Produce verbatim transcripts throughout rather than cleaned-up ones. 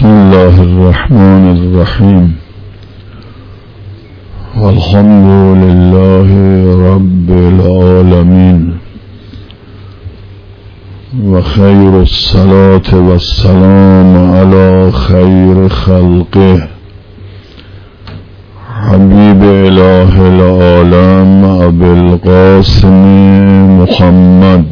بسم الله الرحمن الرحیم والحمد لله رب العالمین و خیر الصلاة و السلام علی خیر خلقه حبیب اله العالم ابی القاسم محمد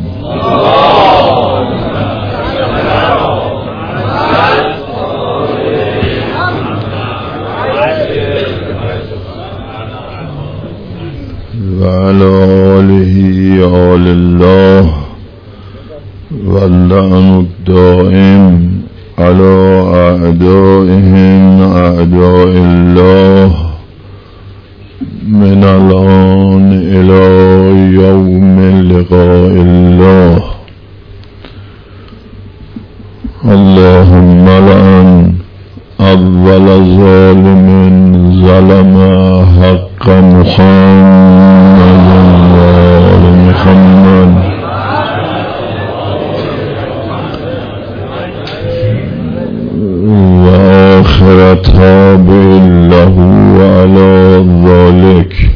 و علی آله آل الله و اللعن الدائم علی اعدائهم اعداء الله من الآن الى یوم لقاء الله. اللهم لعن اول ظالم ظلم حق محمد وآل محمد و آخر تابع له وعلى ذلك.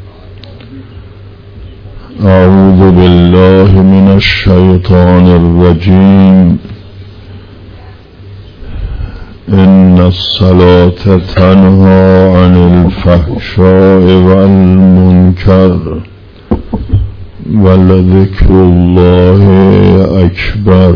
اعوذ بالله من الشیطان الرجیم. ان الصلاة تنهى عن الفحشاء والمنکر ولذکر الله اکبر.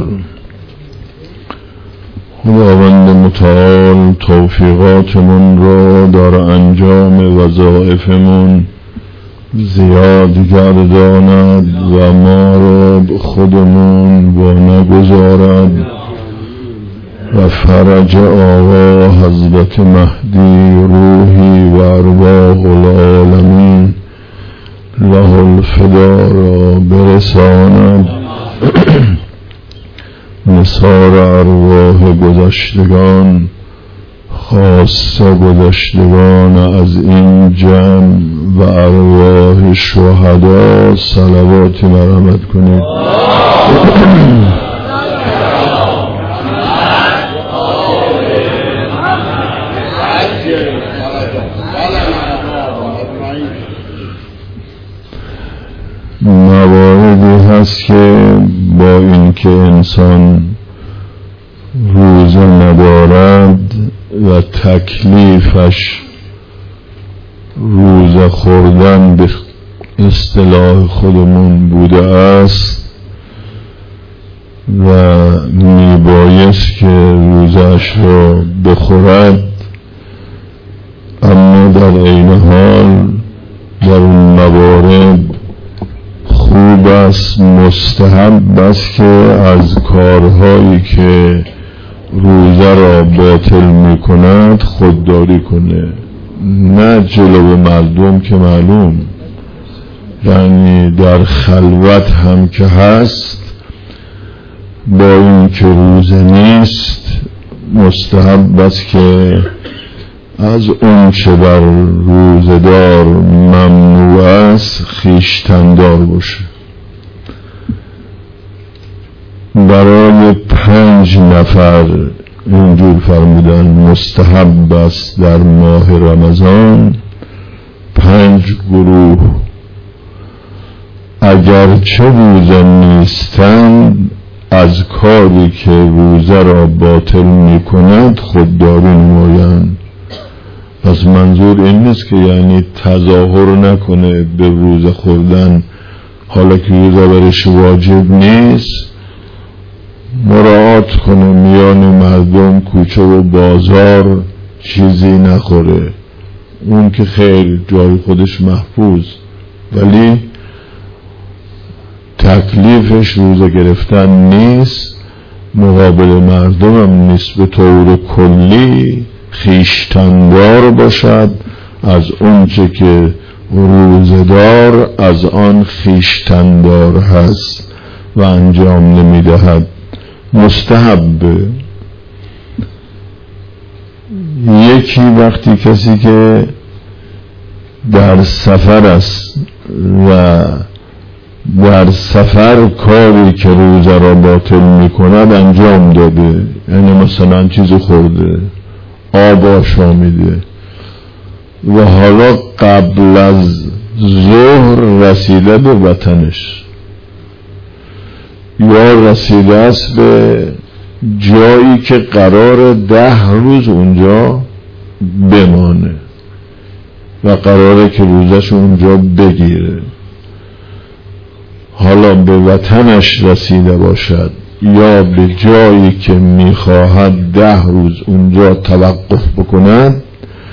خداوند متعال توفیقاتمون را در انجام وظایفمون زیاد گرداند و ما را خودمون با نگذارد و فرج آقا حضرت مهدی روحی و ارواح العالمین له الفدا را برساند. نثار ارواح گذشتگان خاصه گذشتگان از این جمع و ارواح شهدا صلواتی مرحمت کنید. مواردی هست که با اینکه انسان روزه ندارد و تکلیفش روزه خوردن به اصطلاح خودمون بوده است و میبایست که روزهش را بخورد، اما در عین حال در اون موارد خوب است، مستحب است که از کارهایی که روزه را باطل می کند خودداری کنه، نه جلو مردم که معلوم، یعنی در خلوت هم که هست با این که روزه نیست مستحب است که از اون چه بر روزدار ممنوع است خویشتن‌دار باشه. برای پنج نفر اینجور فرمودن مستحب است در ماه رمضان، پنج گروه اگرچه روزه نیستند از کاری که روزه را باطل می کند خودداری نمایند. پس منظور این نیست که یعنی تظاهر نکنه به روزه خوردن حالا که روزه برش واجب نیست، مراعات کنه میان مردم کوچه و بازار چیزی نخوره، اون که خیر جای خودش محفوظ، ولی تکلیفش روزه گرفتن نیست، مقابل مردم هم نیست، به طور کلی خویشتن‌دار باشد از اون چه که روزدار از آن خویشتن‌دار هست و انجام نمیدهد. مستحب. یکی وقتی کسی که در سفر است و در سفر کاری که روزه را باطل میکند انجام داده، یعنی مثلا چیزی خورده، آب آشامیده و حالا قبل از ظهر رسیده به وطنش یا رسیده است به جایی که قرار ده روز اونجا بمانه و قراره که روزش اونجا بگیره، حالا به وطنش رسیده باشد یا به جایی که میخواهد ده روز اونجا توقف بکند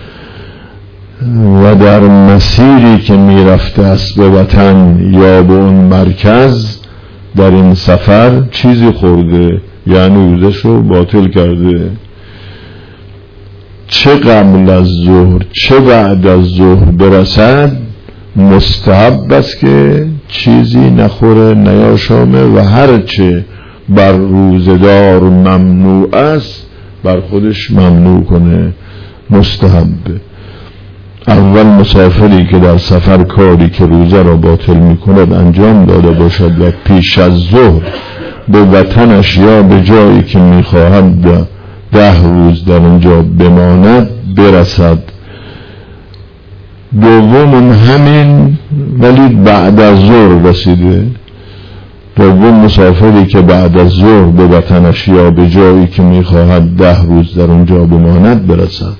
و در مسیری که میرفته است به وطن یا به اون مرکز در این سفر چیزی خورده، یعنی روزش رو باطل کرده، چه قبل از ظهر چه بعد از ظهر برسد مستحب است که چیزی نخوره نیاشامه و هرچه بر روزدار ممنوع است بر خودش ممنوع کنه، مستحبه. اول مسافری که در سفر کاری که روزه را باطل میکند انجام داده باشد و پیش از ظهر به وطنش یا به جایی که میخواهد ده روز در اونجا بماند برسد. دوم همین ولی بعد از ظهر رسیده، دوم مسافری که بعد از ظهر به وطنش یا به جایی که میخواهد ده روز در اونجا بماند برسد.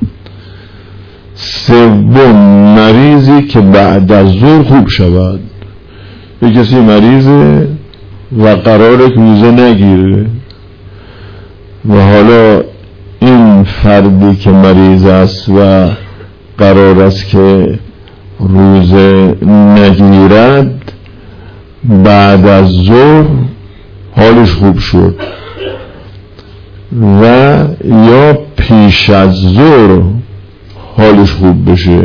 سوم مریضی که بعد از ظهر خوب شود، یک کسی مریضه و قراره که روزه نگیره و حالا این فردی که مریض است و قرار است که روزه نگیرد بعد از ظهر حالش خوب شد و یا پیش از ظهر حالش خوب بشه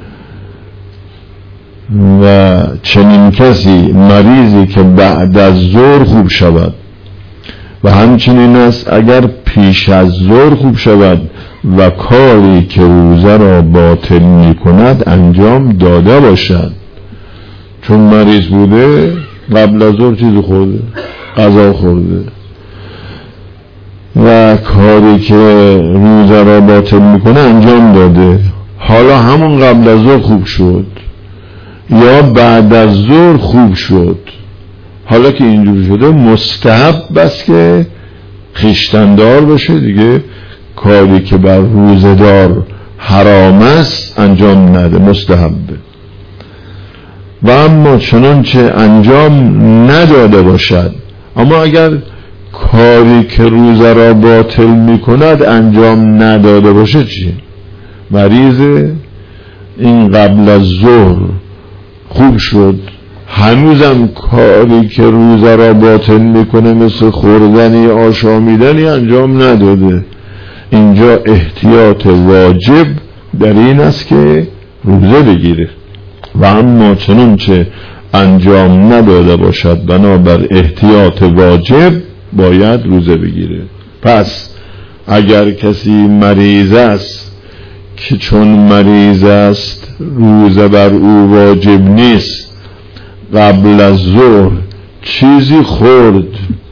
و چنین کسی مریضی که بعد از ظهر خوب شود و همچنین است اگر پیش از ظهر خوب شود و کاری که روزه را باطل می کند انجام داده باشد، چون مریض بوده قبل از ظهر چیز خورده، غذا خورده و کاری که روزه را باطل میکنه انجام داده، حالا همون قبل از ظهر خوب شد یا بعد از ظهر خوب شد، حالا که اینجور شده مستحب است که خویشتندار باشه دیگه، کاری که بر روزدار حرام است انجام نده، مستحبه. و اما چنانچه انجام نداده باشد، اما اگر کاری که روزه را باطل می کند انجام نداده باشه چی؟ مریضه، این قبل از ظهر خوب شد، هنوزم کاری که روزه را باطل می کنه مثل خوردنی آشامیدنی انجام نداده، اینجا احتیاط واجب در این است که روزه بگیره. و اما چنانچه انجام نداده باشد بنابر احتیاط واجب باید روزه بگیره. پس اگر کسی مریض است که چون مریض است روزه بر او واجب نیست، قبل از ظهر چیزی خورد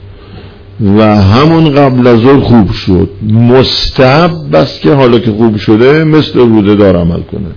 و همون قبل از ظهر خوب شد، مستحب است که حالا که خوب شده مثل روزه دار عمل کنه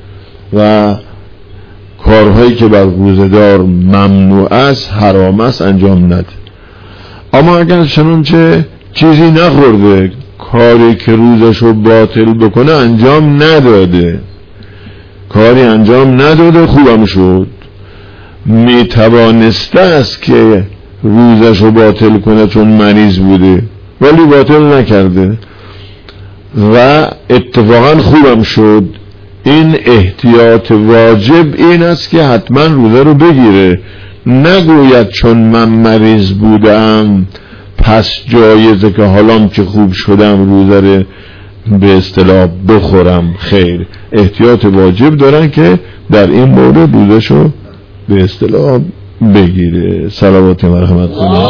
و کارهایی که بر روزه دار ممنوع است حرام است انجام نده. اما اگر چنانچه چیزی نخورده کاری که روزشو باطل بکنه انجام نداده، کاری انجام نداده خوبم شد، می توانسته است که روزشو باطل کنه چون مریض بوده ولی باطل نکرده و اتفاقا خوبم شد، این احتیاط واجب این است که حتما روزه رو بگیره، نگوید چون من مریض بودم پس جایزه که حالام که خوب شدم روزه رو به اصطلاح بخورم. خیر، احتیاط واجب دارن که در این مورد روزشو به اصطلاح بگیره. صلوات و رحمت کنید.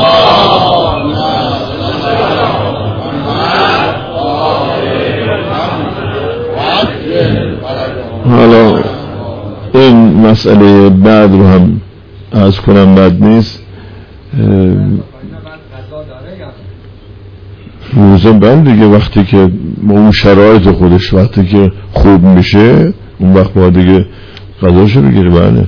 حالا این مسئله بعد رو هم عرض کنم بد نیست روزه بند دیگه وقتی که اون شرایط خودش وقتی که خوب میشه اون وقت باید دیگه غذاشو بگیره. بله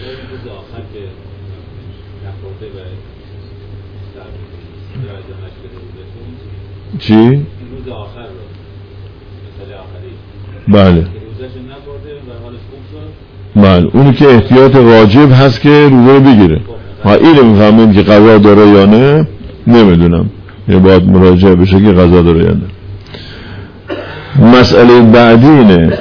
چی؟ روز آخر رو مثال آخری بله روزش نبرده و حالش خوب شد بله اونی که احتیاط واجب هست که روزه رو بگیره. ها اینو میفهمیم که قضا داره یا نه نمیدونم، یه باید مراجعه بشه که قضا داره یا نه. مسئله بعدی اینه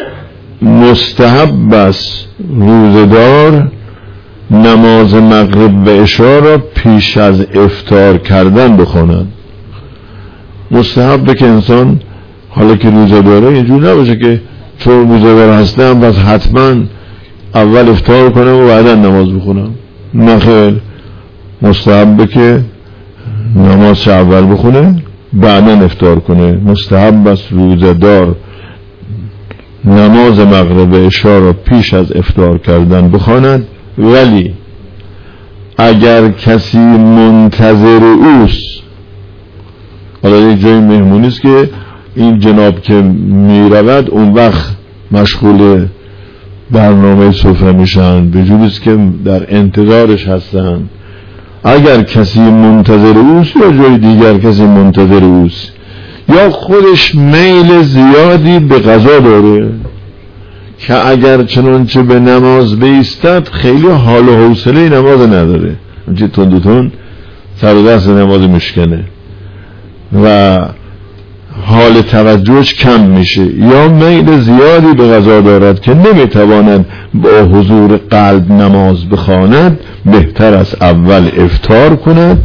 مستحب است روزدار نماز مغرب و عشا را پیش از افطار کردن بخواند. مستحبه که انسان حالا که روزه داره اینجور نباشه که چون روزه دار هستم بس حتما اول افطار کنم و بعدا نماز بخونم. نه خیر، مستحبه که نماز اول بخونه بعدا افطار کنه. مستحب است روزه دار نماز مغرب عشا را پیش از افطار کردن بخواند، ولی اگر کسی منتظر اوست، حالا یک جای مهمونی است که این جناب که می رود اون وقت مشغول برنامه سفره میشن، به جوری است که در انتظارش هستن. اگر کسی منتظر اوست یا جای دیگر کسی منتظر اوست یا خودش میل زیادی به غذا داره که اگر چنانچه به نماز بیستد خیلی حال و حوصله نماز نداره، همچه تند تند سر و دست نماز مشکنه و حال توجهش کم میشه، یا میل زیادی به غذا دارد که نمیتواند با حضور قلب نماز بخواند، بهتر است اول افطار کند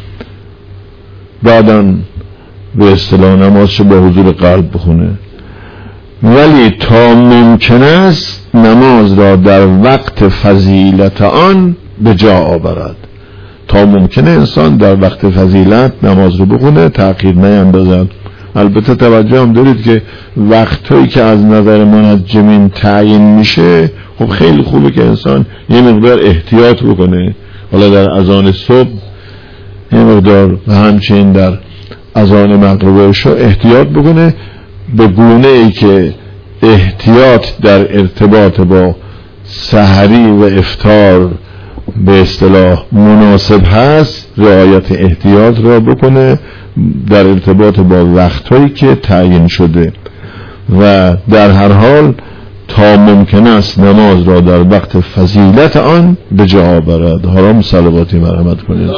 بعداً به اصطلاح نمازش با حضور قلب بخونه. ولی تا ممکن است نماز را در وقت فضیلت آن به جا آورد. تا ممکنه انسان در وقت فضیلت نماز رو بخونه، تأخیر نیندازد. البته توجه هم دارید که وقتایی که از نظر منجمین تعیین میشه خب خیلی خوبه که انسان یه مقدار احتیاط بکنه. حالا در اذان صبح یه مقدار و همچنین در اذان مغرب و عشا احتیاط بکنه، به گونه ای که احتیاط در ارتباط با سحری و افطار به اصطلاح مناسب هست، رعایت احتیاط را بکنه در ارتباط با وقتهایی که تعیین شده و در هر حال تا ممکن است نماز را در وقت فضیلت آن به جا آورد. حالا صلواتی مرحمت کنید.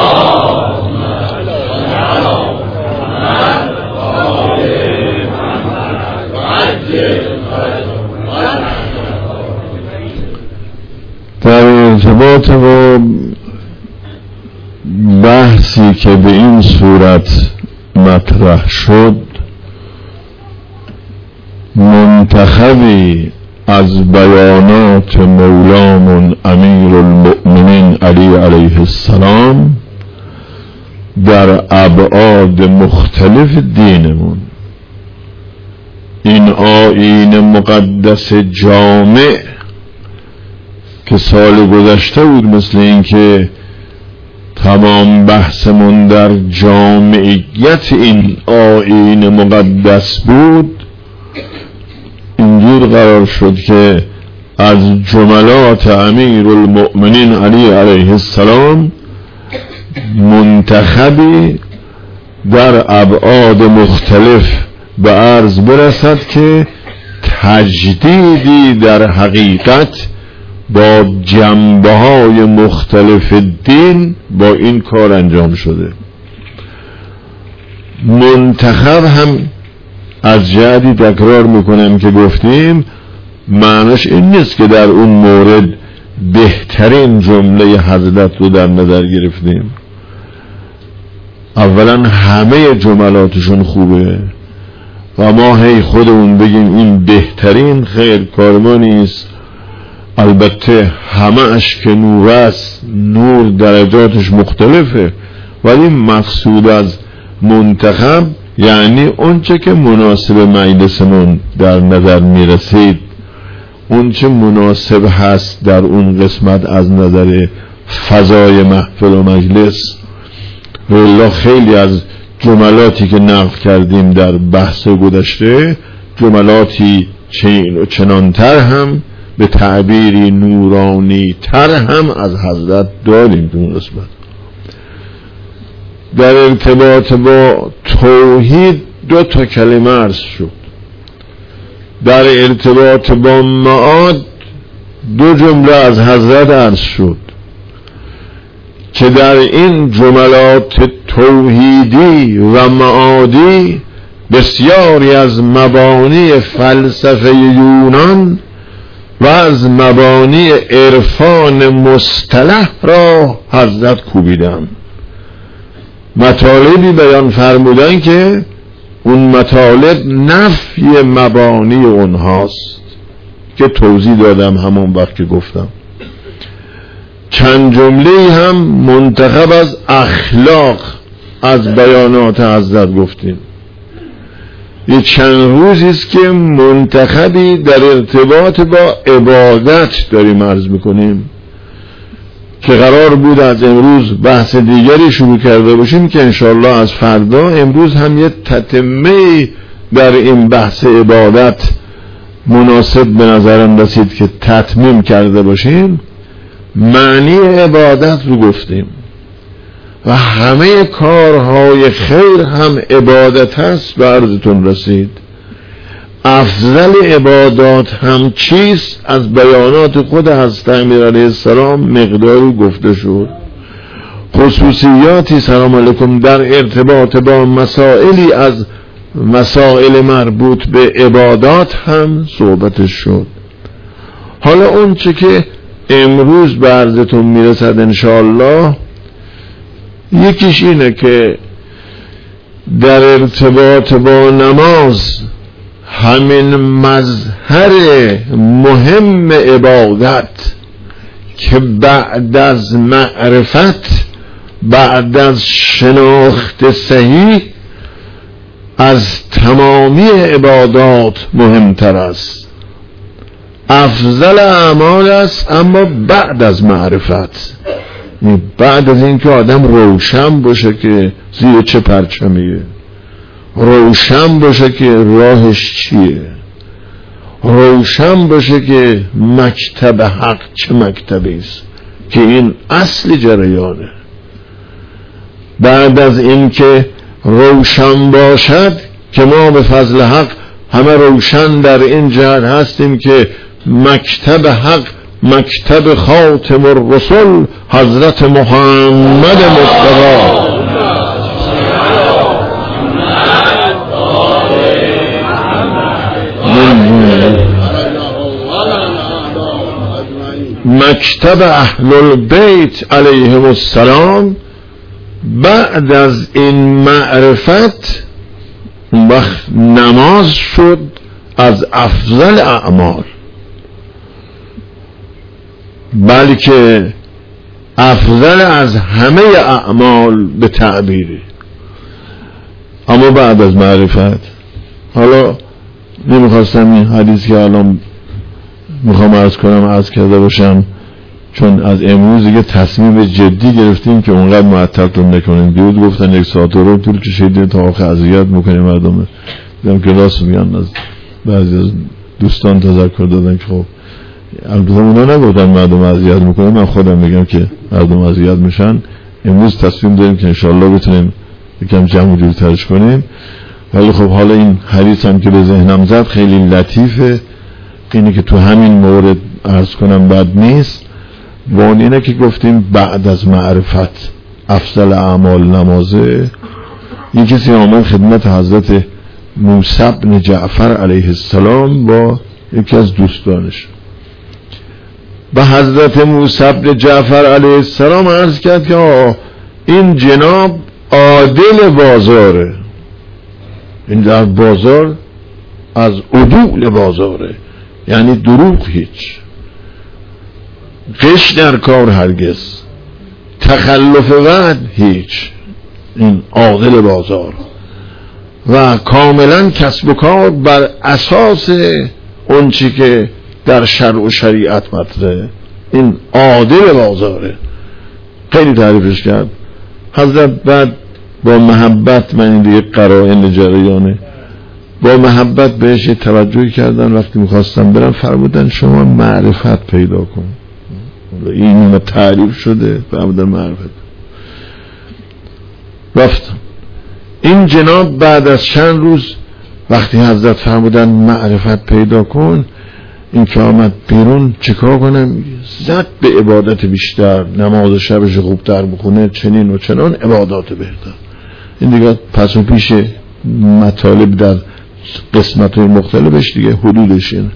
در ارتباط با بحثی که به این صورت مطرح شد، منتخبی از بیانات مولامون امیر المؤمنین علی علیه السلام در ابعاد مختلف دینمون، این آیین مقدس جامع که سال گذشته بود مثل این که تمام بحثمون در جامعیت این آیین مقدس بود، اینجور قرار شد که از جملات امیر المؤمنین علی علیه السلام منتخبی در ابعاد مختلف به عرض برسد که تجدیدی در حقیقت با جنبه های مختلف دین با این کار انجام شده. منتخب هم از جهتی تکرار میکنم که گفتیم معنیش این نیست که در اون مورد بهترین جمله حضرت رو در نظر گرفتیم. اولا همه جملاتشون خوبه و ما هی خودمون بگیم این بهترین، خیر کار نیست. البته همه اش که نور است، نور درجاتش مختلفه، ولی مقصود از منتخب یعنی اون چه که مناسب مجلسمون در نظر میرسید. اون چه مناسب هست در اون قسمت از نظر فضای محفل و مجلس. والله خیلی از جملاتی که نقل کردیم در بحث گذشته جملاتی چین و چنانتر هم به تعبیری نورانی تر هم از حضرت داریم در اون قسمت. در ارتباط با توحید دو تا کلمه عرض شد، در ارتباط با معاد دو جمله از حضرت عرض شد که در این جملات توحیدی و معادی بسیاری از مبانی فلسفه یونان و از مبانی عرفان مصطلح را حضرت کوبیدن، مطالبی بیان فرمودن که اون مطالب نفی مبانی اونهاست که توضیح دادم همون وقت که گفتم. چند جمله هم منتخب از اخلاق از بیانات حضرت گفتیم. یه چند روزی است که منتخبی در ارتباط با عبادت داریم عرض میکنیم که قرار بود از امروز بحث دیگری شروع کرده باشیم که انشاءالله از فردا. امروز هم یه تتمه در این بحث عبادت مناسب به نظرم رسید که تتمیم کرده باشیم. معنی عبادت رو گفتیم و همه کارهای خیر هم عبادت هست و عرضتون رسید. افضل عبادات هم چیست از بیانات خود حضرت امیر علیه السلام مقداری گفته شد. خصوصیاتی سلام علیکم در ارتباط با مسائلی از مسائل مربوط به عبادات هم صحبتش شد. حالا اون چه که امروز به عرضتون میرسد انشاءالله یکیش اینه که در ارتباط با نماز همین مظهر مهم عبادت که بعد از معرفت، بعد از شناخت صحیح از تمامی عبادات مهمتر است، افضل اعمال است، اما بعد از معرفت، بعد از اینکه آدم روشن باشه که زیر چه پرچمیه، روشن باشه که راهش چیه، روشن باشه که مکتب حق چه مکتبی است که این اصل جریانه. بعد از اینکه روشن باشد که ما به فضل حق همه روشن در این جهت هستیم که مکتب حق مکتب خاتم الرسل حضرت محمد مصطفی مکتب اهل البیت علیهم السلام. بعد از این معرفت وقت نماز شد از افضل اعمال، بلکه افضل از همه اعمال به تعبیری. اما بعد از معرفت، حالا نمیخواستم این حدیث که الان میخوام عرض کنم عرض کرده باشم، چون از امروز دیگه تصمیم جدی گرفتیم که اونقدر معطلتون نکنیم. دیروز گفتن یک ساعت رو طول کشیدیم تا آخر اذیت میکنیم مردم. دیدم که راست میگن، از بعضی از دوستان تذکر دادن که خب البته اونا نگفتن مردم اذیت میکنیم، من خودم میگم که مردم اذیت میشن. امروز تصمیم داریم که انشالله بتونیم یکم جمع و جورترش کنیم. ولی خب حالا این حدیث هم که به ذهنم زد خیلی لطیفه، اینه که تو همین مورد عرض کنم بد نیست. و اون اینه که گفتیم بعد از معرفت افضل اعمال نمازه. این کسی آمد خدمت حضرت موسی بن جعفر علیه السلام با یکی از دوستانش، به حضرت موسی بن جعفر علیه السلام عرض کرد که آه این جناب عادل بازاره، این در بازار از عدول بازاره، یعنی دروغ هیچ، غش در کار هرگز، تخلف وعد هیچ، این عادل بازار و کاملا کسب و کار بر اساس اون چی که در شرع و شریعت مطرحه، این عادل بازاره. خیلی تعریفش کرد حضرت. بعد با محبت، من این دیگه قرائن جریانه، با محبت بهش توجهی کردن. وقتی میخواستم برم فرمودن شما معرفت پیدا کن. این تعریف شده فرمودن معرفت. رفتم. این جناب بعد از چند روز وقتی حضرت فرمودن معرفت پیدا کن، این که آمد بیرون چیکار کنم؟ زد به عبادت بیشتر، نماز شبش خوبتر بخونه، چنین و چنان عبادات بهتر. این دیگه پس و پیش مطالب در قسمت های مختلفش دیگه حدودش اینه.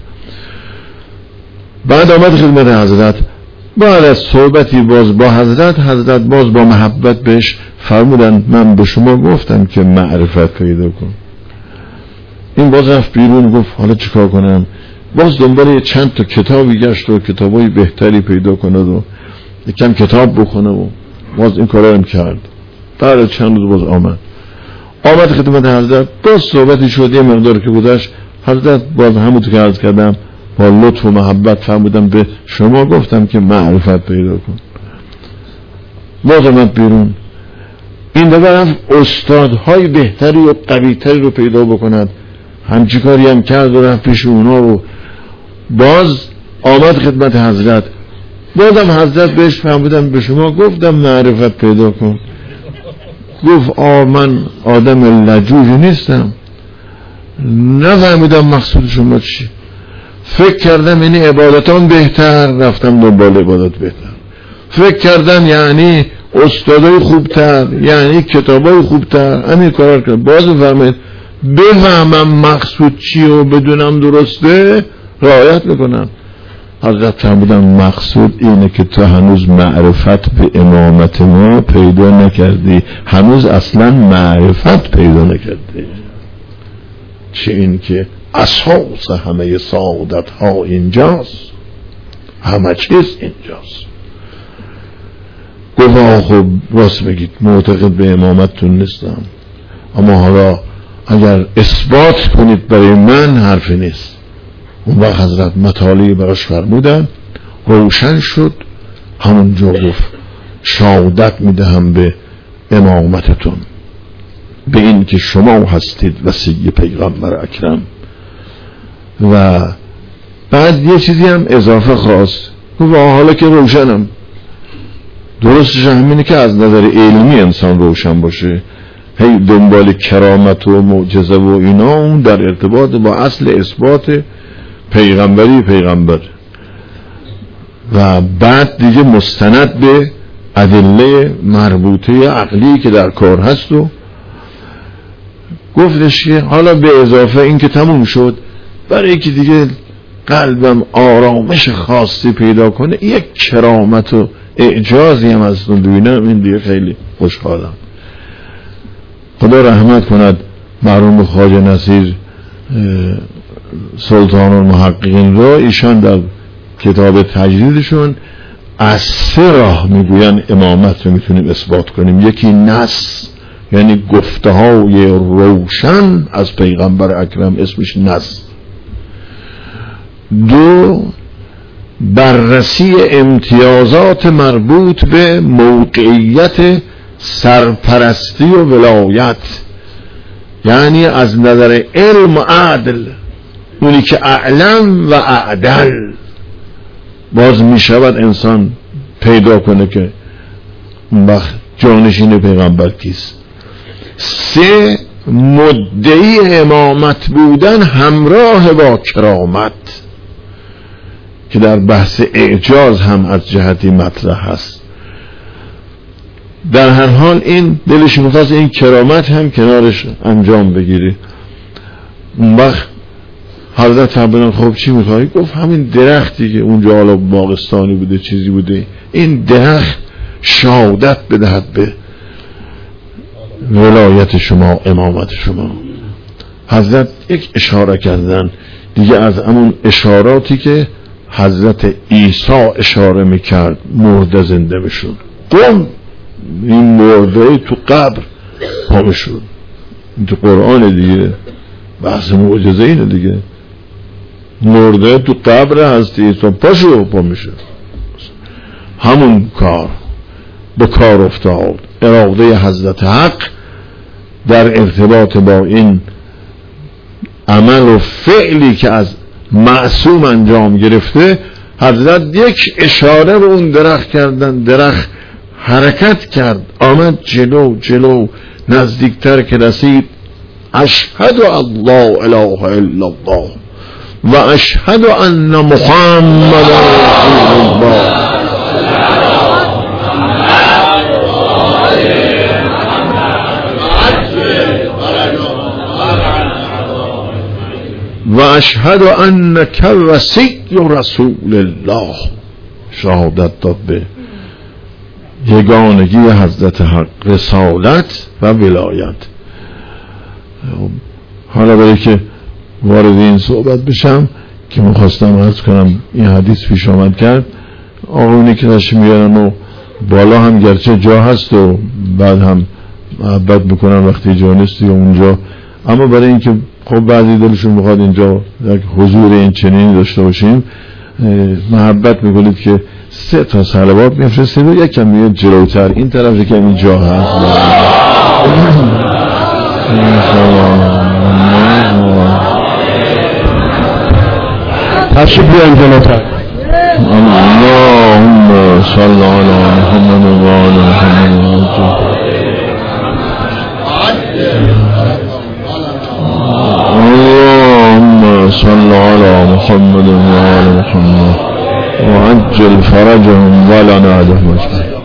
بعد آمد خدمت حضرت، بعد از صحبتی باز با حضرت، حضرت باز با محبت بهش فرمودن من به شما گفتم که معرفت پیدا کن. این باز رفت بیرون، گفت حالا چیکار کنم؟ باز دنبال چند تا کتابی گشت و کتابای بهتری پیدا کنه و یکم کتاب بخونه و باز این کارا هم کرد. بعد چند روز باز آمد آمد خدمت حضرت، باز صحبتی شد. یه مقدار که گذشت حضرت باز همونطور که عرض کردم با لطف و محبت فرمودم به شما گفتم که معرفت پیدا کن. باز آمد بیرون. این دفعه رفت استادهای بهتری و قویتری رو پیدا بکند. همچی کاری هم کرد و رفت پیش اونا و باز آمد خدمت حضرت. بازم حضرت بهش فرمودم به شما گفتم معرفت پیدا کن. گفت آ من آدم لجوجی نیستم، نفهمیدم مقصود شما چی. فکر کردم یعنی عبادتان بهتر، رفتم دنبال عبادت بهتر. فکر کردم یعنی استادای خوبتر، یعنی کتابای خوبتر، همین کار کردم. باز فرمید بفهمم مقصود چی و بدونم درسته رعایت میکنم. حضرت فرمودن مقصود اینه که تو هنوز معرفت به امامت ما پیدا نکردی، هنوز اصلا معرفت پیدا نکردی. چه این که اساس همه سعادت ها اینجاست، همه چیز اینجاست. گفت خب راست بگید معتقد به امامتتون نیستم، اما حالا اگر اثبات کنید برای من حرفی نیست. اون وقت حضرت مطالعی براش فرمودن، روشن شد. همونجا گفت شهادت میدهم به امامتتون، به این که شما هستید وصی پیغمبر اکرم. و بعد یه چیزی هم اضافه خواست، گفت حالا که روشنم، درستش همینه که از نظر علمی انسان روشن باشه، هی دنبال کرامت و معجزه و اینا اون در ارتباط با اصل اثبات پیغمبری پیغمبر و بعد دیگه مستند به ادله مربوطه عقلی که در کار هست. و گفتش که حالا به اضافه این که تموم شد، برای که دیگه قلبم آرامش خاصی پیدا کنه، یک کرامت و اعجازی هم از اون ببینم، این دیگه خیلی خوشحالم. خدا رحمت کند مرحوم خواجه نصیر سلطان المحققین را. ایشان در کتاب تجدیدشون از سه راه میگوین امامت رو میتونیم اثبات کنیم. یکی نص، یعنی گفته های روشن از پیغمبر اکرم، اسمش نص. دو، بررسی امتیازات مربوط به موقعیت سرپرستی و ولایت، یعنی از نظر علم و عدل، اونی که اعلم و اعدل باز می شود انسان پیدا کنه که اون وقت جانشین پیغمبر کیست. سه، مدعی امامت بودن همراه با کرامت که در بحث اعجاز هم از جهتی مطرح هست. در هر حال این دلش می‌خواست این کرامت هم کنارش انجام بگیری. اون وقت حضرت فرمودن خب چی می‌خوای؟ گفت همین درختی که اونجا حالا باغستانی بوده چیزی بوده، این درخت شهادت بدهد به ولایت شما، امامت شما. حضرت یک اشاره کردن دیگه از همون اشاراتی که حضرت عیسی اشاره میکرد، مرده زنده میشد. قم، این مرده تو قبر پا میشد. این تو قرآن دیگه، بحث معجزه اینه دیگه. مرده تو قبر هستی تو پاشو پا میشه. همون کار به کار افتاد. اراده حضرت حق در ارتباط با این عمل و فعلی که از معصوم انجام گرفته، حضرت یک اشاره به اون درخت کردن، درخت حرکت کرد، آمد جلو جلو نزدیکتر که رسید اشهد الله اله الا الله و اشهد ان محمد رسول الله. و اشهد انک وصی رسول الله. شهادت داد به یگانگی حضرت حق، رسالت و ولایت. حالا برای که وارد این صحبت بشم که میخواستم عرض کنم، این حدیث پیش آمد کرد آقایونی که داشت میارن و بالا هم گرچه جا هست و بعد هم محبت بکنن وقتی جا نیستی اونجا، اما برای اینکه خب بعضی دلشون میخواد اینجا یک حضور این چنینی داشته باشیم، محبت میکنید که سه تا صلوات میفرستید و یکم میاد جلوتر این طرف که این جا هست. تشریف بیارید جلوتر. اللهم صل علی محمد و آل محمد. اللهم صل علی محمد و آل محمد و عجل فرجهم ولا نعدهم.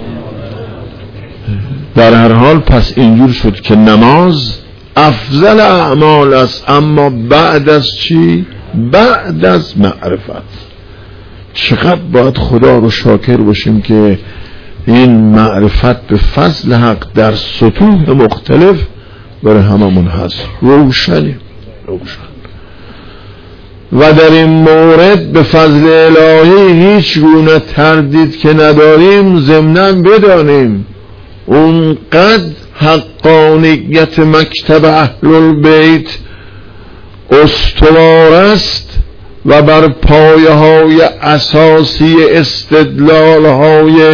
در هر حال پس اینجور شد که نماز افضل اعمال است، اما بعد از چی؟ بعد از معرفت. چقدر باید خدا رو شاکر باشیم که این معرفت به فضل حق در سطوح مختلف برای هممون هست، روشنی روشن. و در این مورد به فضل الهی هیچ گونه تردید که نداریم ضمناً بدانیم اونقدر حقانیت مکتب اهل البیت استوار است و بر پایه های اساسی استدلال های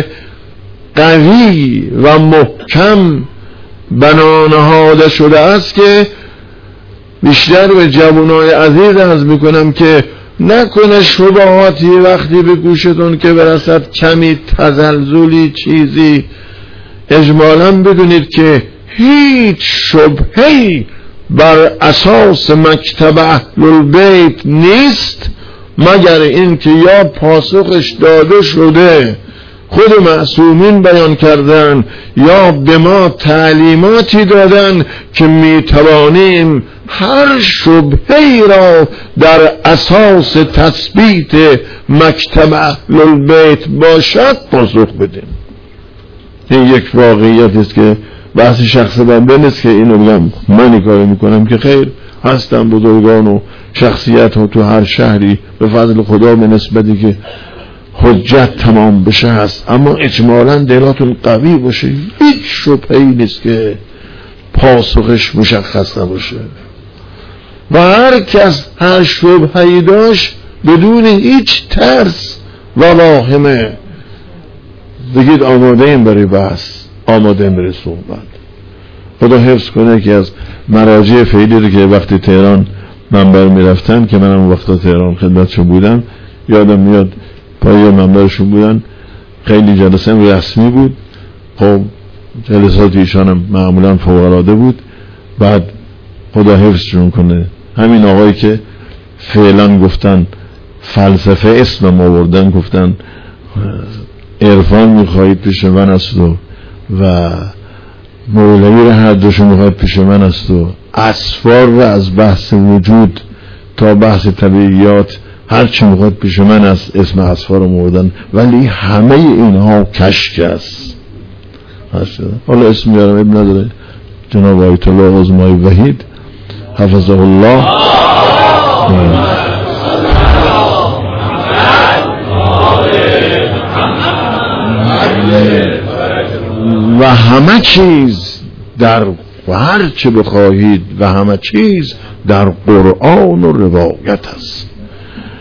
قوی و محکم بنا نهاده شده است که بیشتر به جوانای عزیز عرض میکنم که نکنه شبهاتی وقتی به گوشتون که برسد کمی تزلزلی چیزی، اجمالا بدونید که هیچ شبهه‌ای بر اساس مکتب اهل البیت نیست مگر اینکه یا پاسخش داده شده خود معصومین بیان کردن یا به ما تعلیماتی دادن که میتوانیم هر شبهه‌ای را در اساس تثبیت مکتب اهل البیت باشد پاسخ بدیم. این یک واقعیت است که بحث شخص بنده نیست که اینو بگم من این کارو میکنم، که خیر هستن بزرگان و شخصیت ها تو هر شهری به فضل خدا به نسبتی که حجت تمام بشه هست، اما اجمالا دلاتون قوی باشه، هیچ شبهه‌ای نیست که پاسخش مشخص نباشه و هر کس هر شبهه‌ای داشت بدون هیچ ترس و واهمه بگید آماده ایم برای بحث، آماده ایم برای صحبت. خدا حفظ کنه که از مراجع فعلی رو که وقتی تهران منبر میرفتن که منم وقتا تهران خدمتشون بودم یادم میاد پای منبرشون بودن، خیلی جلسه رسمی بود، خب جلسات ایشانم معمولا فوق العاده بود. بعد خدا حفظشون کنه همین آقایی که فعلا گفتن فلسفه اسم آوردن، گفتن عرفان میخواهید پیش من است و و مولوی رو هر دوشو میخواهید پیش من است و اسفار رو از بحث وجود تا بحث طبیعیات هر چی میخواهید پیش من است، اسم اسفار رو موردن، ولی همه اینها کشک است. حالا اسم میارم ابن نداره، جناب آیت الله عظمای وحید حفظه الله و همه چیز در هر چه بخواهید و همه چیز در قرآن و روایت است.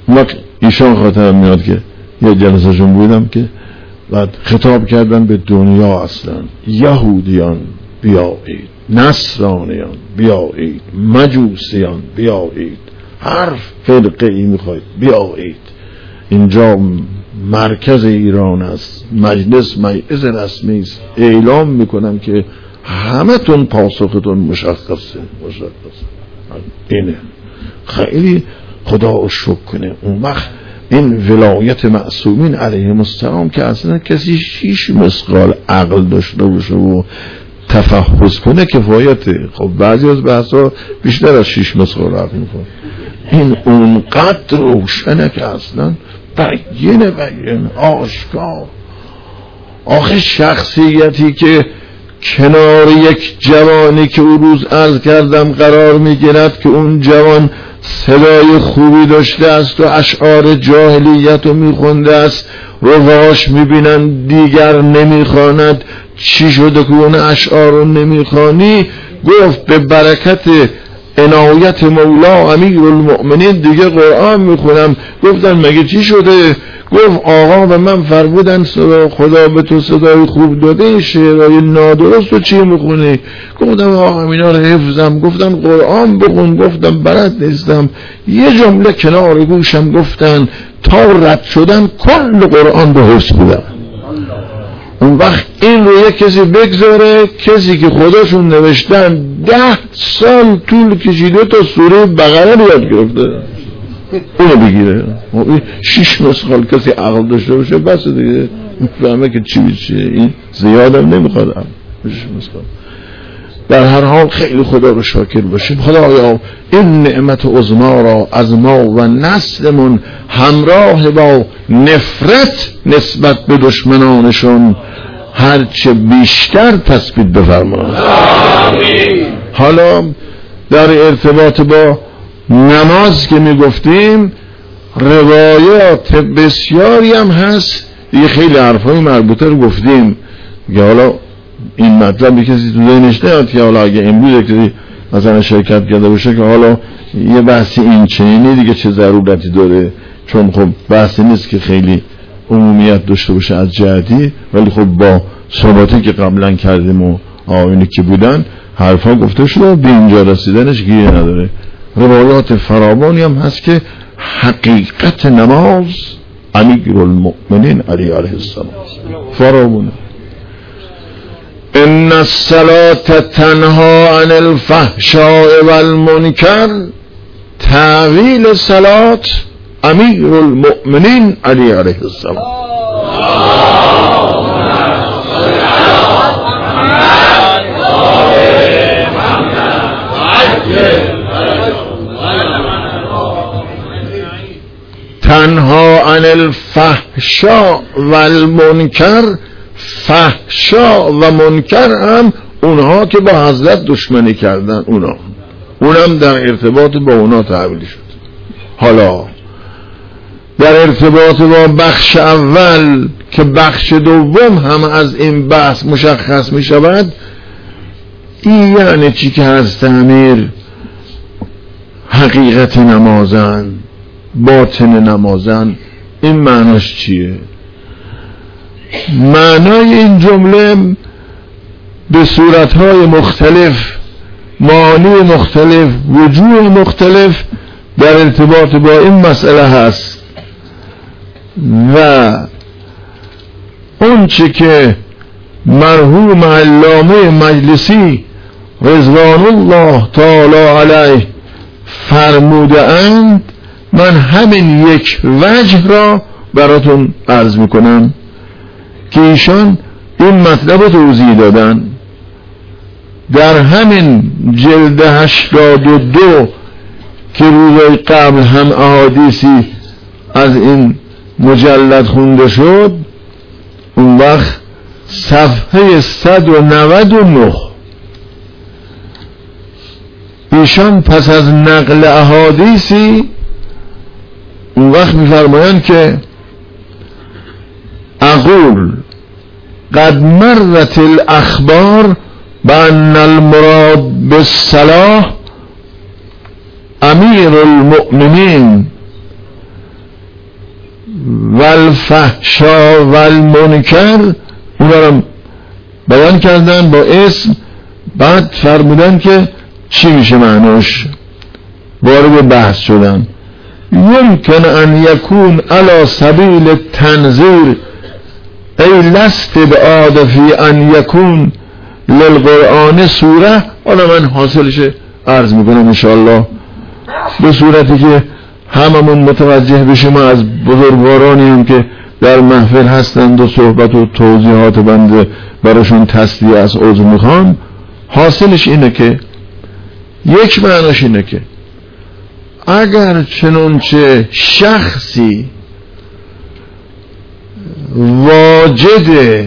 وقت ایشان خاطر میاد که یه جلسهشون بودم که بعد خطاب کردن به دنیا اصلا، یهودیان بیایید، نصرانیان بیایید، مجوسیان بیایید، هر فرقه ای میخواید بیایید، اینجا مرکز ایران است، مجلس مجلس رسمی است، اعلام میکنم که همه تون پاسختون مشخصه مشخصه اینه. خیلی خدا رو شکر کنه. اون وقت این ولایت معصومین علیهم السلام که اصلا کسی شیش مثقال عقل داشته باشه و تفحص کنه کفایته. خب بعضی از بحثا بیشتر از شیش مثقال عقل میکنه، این اونقدر روشنه که اصلا بگینه بگینه آشکار. آخه شخصیتی که کنار یک جوانی که او روز عرض کردم قرار میگیرد که اون جوان صدای خوبی داشته است و اشعار جاهلیت رو میخونده است، رواش میبینن دیگر نمیخواند، چی شده که اون اشعار رو نمیخوانی؟ گفت به برکت عنایت مولا امیر المؤمنین دیگه قرآن میخونم. گفتن مگه چی شده؟ گفت آقا به من فرمودن خدا به تو صدای خوب داده، شعرهای نادرست رو چی میخونی؟ گفتم آقا اینا رو حفظم. گفتن قرآن بخون. گفتم بلد نیستم. یه جمله کنار گوشم گفتن تا رد شدن کل قرآن رو حفظ بودم. اون وقت این رو یک کسی بگذاره، کسی که خودشون نوشتن ده سال طول کشیده تا سوره بقره رو یاد گرفته، اونو بگیره. شیش مسخال کسی عقل داشته باشه بس دیگه فهمه که چی بیچیه. این زیادم نمیخواد. در هر حال خیلی خدا رو شاکر باشیم. خدایا این نعمت عظما را از ما و نسلمون همراه با نفرت نسبت به دشمنانشون هرچه بیشتر تثبیت بفرما. آمین. حالا در ارتباط با نماز که میگفتیم روایات بسیاری هم هست دیگه، خیلی حرفای مربوطه رو گفتیم که حالا این مطلب کسی تو ذهنش نیاد که حالا اگه امروز کسی مثلا شرکت کرده باشه که حالا یه بحثی این چنینی دیگه چه ضرورتی داره، چون خب بحثی نیست که خیلی عمومیت داشته باشه از جهتی، ولی خب با صحباتی که قبلا کردیم و آینی که بودن حرفا گفته شده به اینجا رسیدنش گیری نداره. روایات فراوانی هم هست که حقیقت نماز امیر المؤمنین علی علیه السلام فراوانه. ان الصلاة تنها عن الفحشاء والمنکر، تعویل صلات امیر المؤمنین علی علیه السلام. تنها عن الفحشاء والمنکر، فحشا و منکر هم اونها که با حضرت دشمنی کردن، اونا اونم در ارتباط با اونا تعبیل شد. حالا در ارتباط با بخش اول که بخش دوم هم از این بحث مشخص می شود، این یعنی چی که هست امیر حقیقت نمازن، باطن نمازن، این معناش چیه؟ معنای این جمله به صورتهای مختلف، معانی مختلف، وجوه مختلف در ارتباط با این مسئله هست و اون چی که مرحوم علامه مجلسی رضوان الله تعالی علیه فرموده اند، من همین یک وجه را براتون عرض میکنم که ایشان این مطلب رو توضیح دادن در همین جلد هشتاد و دو که روزای قبل هم احادیثی از این مجلد خونده شد. اون وقت صفحه صد و نود و نه ایشان پس از نقل احادیثی اون وقت میفرمایند که اقول قد مرت الاخبار بان المراد بالصلاح امیر المؤمنین والفحشا والمنکر اونا رو بیان کردن با اسم، بعد فرمودن که چی میشه معناش، وارد بحث شدن. یمکن ان یکون علی سبیل تنظیر ای لست بعاد فی ان یکون للقرآن سوره. حالا من حاصلش عرض میکنم انشاءالله به صورتی که هممون متوجه بشیم. از بزرگوارانی هم که در محفل هستند و صحبت و توضیحات بنده براشون تصدیه از عضو میخوام، حاصلش اینه که یک معناش اینه که اگر چنانچه شخصی واجد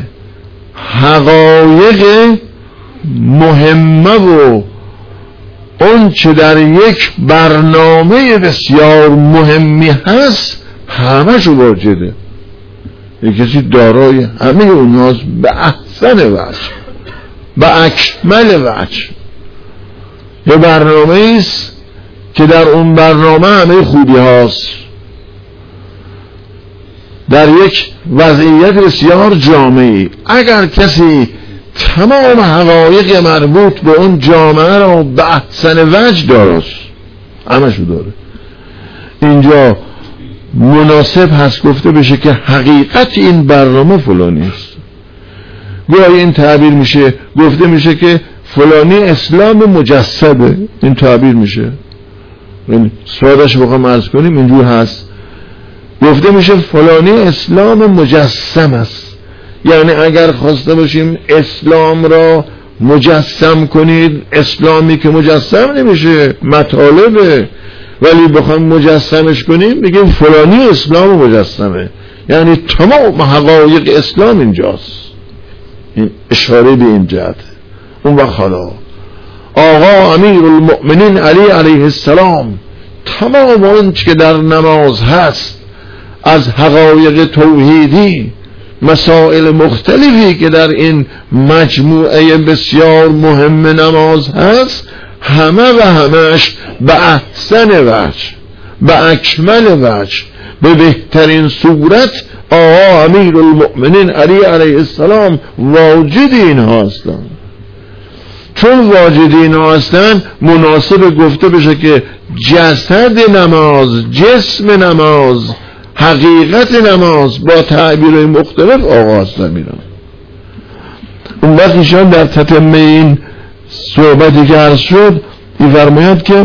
حقایق مهمه و اون چه در یک برنامه بسیار مهمی هست همشو واجده، یک کسی دارای همه اوناست به احسن وجه، به اکمل وجه. یه برنامه است که در اون برنامه همه خوبی هاست، در یک وضعیت بسیار جامعی. اگر کسی تمام حقایق مربوط به اون جامعه رو به احسن وجه داره، همشو داره، اینجا مناسب هست گفته بشه که حقیقت این برنامه فلانی است. گویا این تعبیر میشه، گفته میشه که فلانی اسلام مجسده، این تعبیر میشه، یعنی سادش بخوام عرض کنیم اینجور هست، گفته میشه فلانی اسلام مجسم است. یعنی اگر خواسته باشیم اسلام را مجسم کنید، اسلامی که مجسم نمیشه، مطالبه، ولی بخوام مجسمش کنیم بگیم فلانی اسلام مجسمه، یعنی تمام حقایق اسلام اینجاست. این اشاره به این جهت. اون وقت حالا آقا امیر المؤمنین علی علیه السلام تمام اون که در نماز هست از حقایق توحیدی، مسائل مختلفی که در این مجموعه بسیار مهم نماز هست، همه و همش به احسن وجه، به اکمل وجه، به بهترین صورت آقا امیر المؤمنین علی علیه السلام واجد اینها هستند. چون واجد اینها هستند مناسب گفته بشه که جسد نماز، جسم نماز، حقیقت نماز با تعبیرهای مختلف آغاز نمیرن. اون وقت ایشان در تتمه این صحبتی که عرض شد می‌فرماید که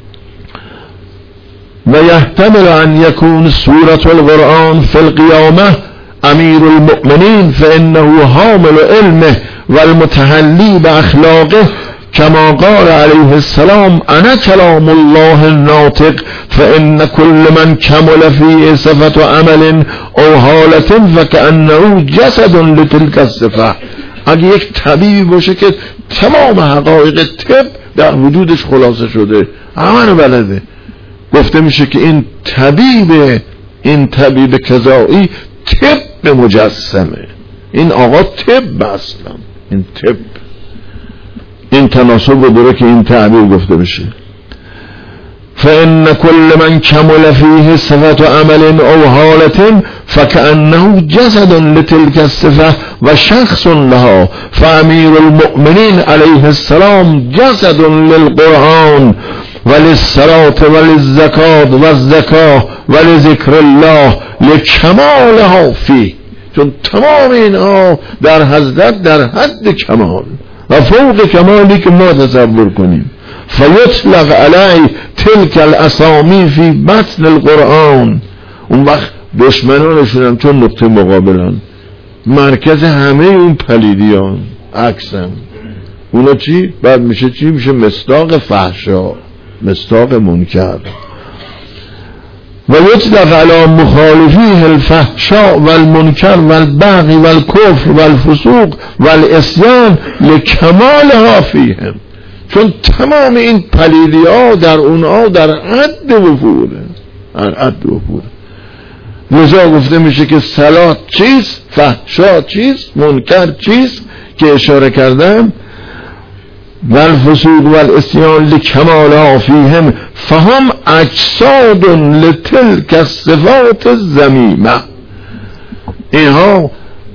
و یحتمل ان یکون سورة القرآن فی القیامه امیر المؤمنین فانه حامل علمه والمتحلی باخلاقه كما قال عليه السلام انا كلام الله الناطق فان كل من كمل فيه صفة عمل او حالة فكأنه جسد لتلك الصفة. اگه یک طبیبی باشه که تمام حقایق طب در وجودش خلاصه شده، همه رو بلده، گفته میشه که این طبیب، این طبیب کذایی طب مجسمه، این آقا طب اصلا، این طب، این تناسب رو داره که این تعبیر گفته بشه. فإن كل من كمل فيه صفة عمل أو حالة فكأنه جسد لتلك الصفة وشخص لها فأمير المؤمنين عليه السلام جسد للقرآن وللصلاة وللزكاة والزكاة ولذكر الله لكمالها فيه. چون تمام اینها در حضرت در حد کمال و فوق کمالی که ما تصور کنیم. فیطلق علی تلک الاسامی فی بطن القرآن. اون وقت دشمنانشون هم چون نقطه مقابلن، مرکز همه اون پلیدیان عکسن، اونا چی؟ بعد میشه چی؟ میشه مصداق فحشا، مصداق منکر. و یطلق علی مخالفیه الفحشاء والمنکر والبغی والکفر والفسوق والعصیان لکمالها فیهم. چون تمام این پلیدی ها در اونها در حد وفوره، در حد وفوره. لذا گفته میشه که صلات چیست، فحشا چیست، منکر چیست که اشاره کردم. و الفسوق و الاسیان لکمال فیهم فهم اجساد لتلک الصفات الذمیمه. اینها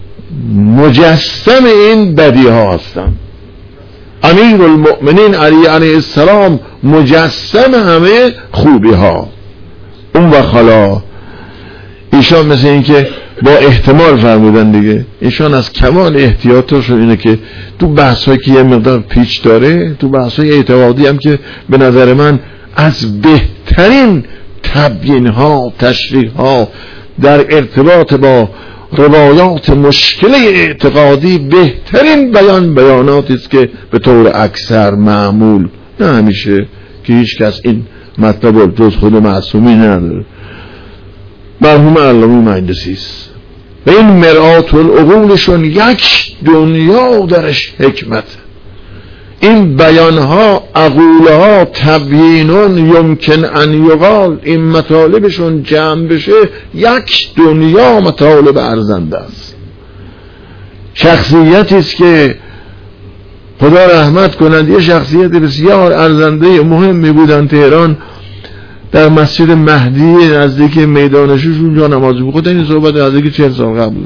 مجسم این بدی ها هستند. امیر المؤمنین علی علیه السلام مجسم همه خوبی ها. اون و خلا ایشان مثل این که با احتمال فرمودن دیگه، ایشان از کمال احتیاطشون اینه که تو بحثایی که یه مقدار پیچ داره، تو بحثای اعتقادی هم که به نظر من از بهترین تبیین ها تشریح ها در ارتباط با روایات مشکل اعتقادی بهترین بیان بیاناتی است که به طور اکثر معمول، نه همیشه که هیچ کس این مطلب جز خود معصومی نداره، مرحوم علامه مجلسی است و این مرآت العقولشون یک دنیا درش حکمت. این بیانها عقولها تبیینون یمکن ان یقال، این مطالبشون جمع بشه یک دنیا مطالب ارزنده است. شخصیتی است که خدا رحمت کنند، یه شخصیت بسیار ارزنده مهمی بودن تهران، در مسجد مهدی نزدیک میدانشوش اونجا نماز می‌خوند. این صحبت نزدیک چهل سال قبل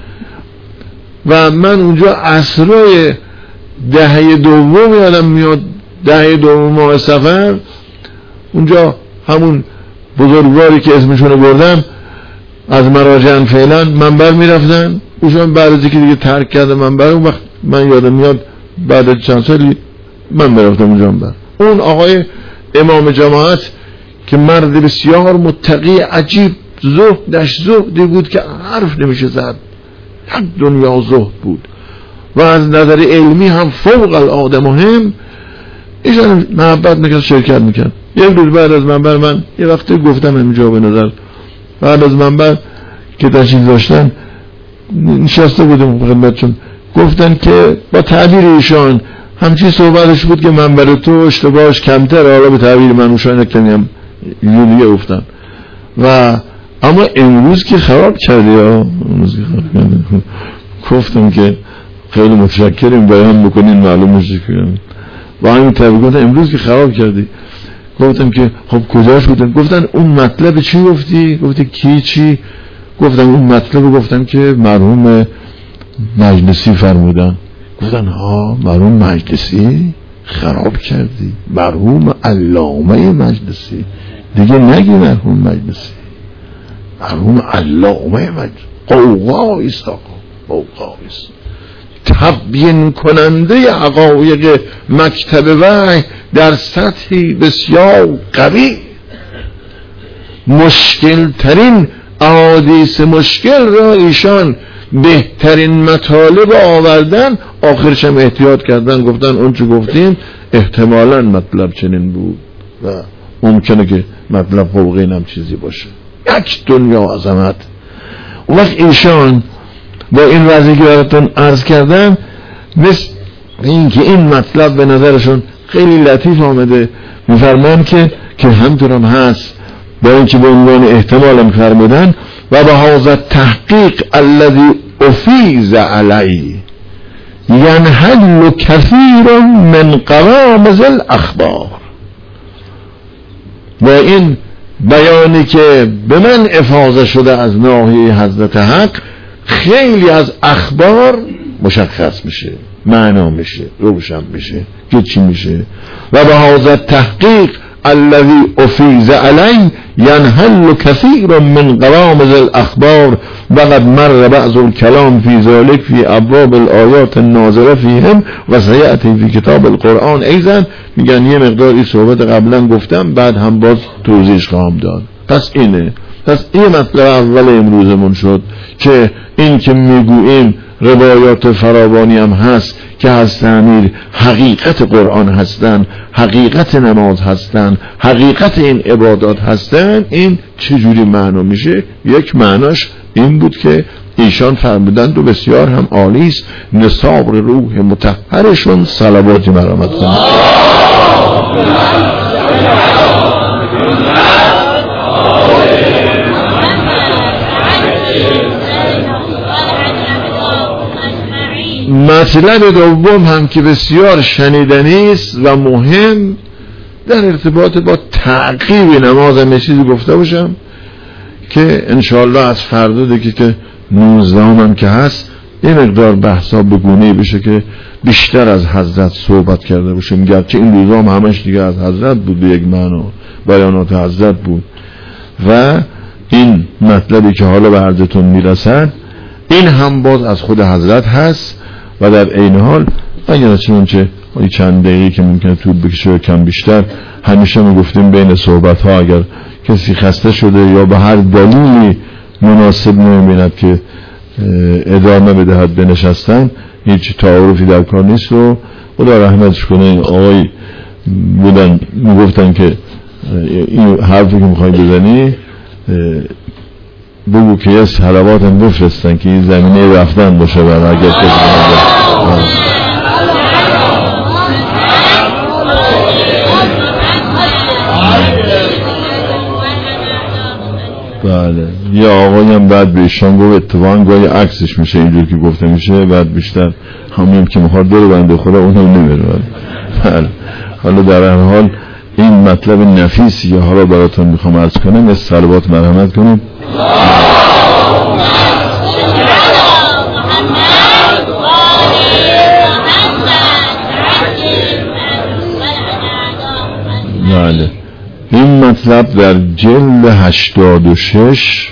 و من اونجا عصرای دهه دوم یادم میاد، دهه دوم ماه سفر، اونجا همون بزرگواری که اسمشونو بردم از مراجعن فعلا منبر میرفتن، اوشان بعد از اینکه دیگه ترک کرده منبر، اون وقت من یادم میاد بعد از چند سالی من میرفتم اونجا منبر. اون آقای امام جماعت که مرد بسیار متقی عجیب، زهدش زهدی بود که حرف نمیشه زد، یک دنیا زهد بود و از نظر علمی هم فوق العاده مهم. ایشان محبت میکرد، شرکت میکرد. یک روز بعد از منبر، من یه وقتی گفتم اینجا به نظر بعد از منبر که تشریف داشتن نشسته بودم خدمتشون، گفتن که با تعبیر ایشان همچین صحبتش بود که منبر تو اشتباهش کمتر، حالا به تعبیر من اوشان نکنیم یونیه افتن و اما امروز که خراب کردی ها، امروز که خراب کردی. گفتم که خیلی متشکریم بیان بکنین معلوم میشه که با همین تعبیر گفتن امروز که خراب کردی. گفتم که خب کجاش بودن؟ گفتن اون مطلب چی گفتی؟ گفتی کی چی؟ گفتم اون مطلب گفتم که مرحوم مجلسی فرمودن. گفتن ها مرحوم مجلسی خراب کردی، مرحوم علامه مجلسی، دیگه نگی مرحوم مجلسی، مرحوم علامه مجلسی. قوقایست آقا، قوقایست، تبیین کننده حقایق مکتب وحی در سطحی بسیار قوی، مشکل ترین احادیث مشکل را ایشان بهترین مطالب آوردن، آخرش هم احتیاط کردن، گفتن اون چه گفتیم احتمالاً مطلب چنین بود و ممکنه که مطلب فوق این هم چیزی باشه. یک دنیا عظمت. وقت ایشان با این وضعی که براتون عرض کردم، مثل این که این مطلب به نظرشون خیلی لطیف آمده، میفرمان که که همطور هم هست، با این که به عنوان احتمال هم فرمودن و به هذا تحقیق الذي افیز علی ینحل کثیر من قوامض الاخبار. با این بیانی که به من افاضه شده از ناحیه حضرت حق، خیلی از اخبار مشخص میشه، معنا میشه، روشن میشه که چی میشه. و به هذا تحقیق الذي افیز علی ینحل کثیر من قوامض الاخبار و قد مر بعض الكلام فی ذلك فی ابواب الآیات الناظره فیهم و سیأتی فی کتاب القرآن. ایضا میگن یه مقداری صحبت قبلا گفتم، بعد هم باز توضیحش خواهم داد. پس اینه، پس این مطلب اول امروزمون شد که این که میگوییم روایات فراوانی هم هست که از تعمیر حقیقت قرآن هستن، حقیقت نماز هستن، حقیقت این عبادات هستن. این چجوری معنا میشه؟ یک معناش این بود که ایشان فرمودند و بسیار هم عالی است، نصاب روح مطهرشون صلواتی مرامت کنید. مطلب دوم هم که بسیار شنیدنی است و مهم در ارتباط با تعقیب نماز، هم چیزی گفته باشم که انشاءالله از فردا دیگه که نوزده هم که هست این مقدار بحثا بگونه‌ای بشه که بیشتر از حضرت صحبت کرده باشیم، گرچه این روزا هم همش دیگه از حضرت بود، به یک معنا بیانات حضرت بود و این مطلبی که حالا به عرضتون میرسد این هم باز از خود حضرت هست و در عین حال اگر چنانچه این چند دقیقه که ممکنه طول بکشه کم بیشتر، همیشه ما گفتیم بین صحبت ها اگر کسی خسته شده یا به هر دلیلی مناسب نمی‌بیند که ادامه بدهد بنشستن، هیچ تعارفی در کار نیست و خدا رحمتش کنه. این آقای بودن میگفتن که این حرفی که میخوای بزنی بگو که یه صلوات هم بفرستن که این زمینه رفتن باشه برای اگر کسی بله. یا آقایی هم بعد به ایشان گفت اتفاقا گاهی عکسش میشه اینجور که گفته میشه، بعد بیشتر همین که میخواد دور بنده خدا اونم نمیره. بله. حالا در هر حال این مطلب نفیسی که حالا براتون میخوام عرض کنم، از صلوات مرحمت کنیم. بله. این مطلب در جلد هشتاد و شش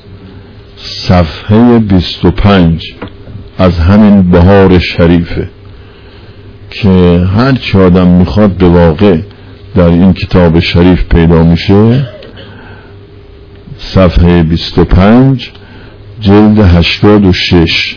صفحه بیست و پنج از همین بهار شریفه که هر چه آدم میخواد به واقع در این کتاب شریف پیدا میشه. صفحه بیست و پنج جلد هشتاد و شش،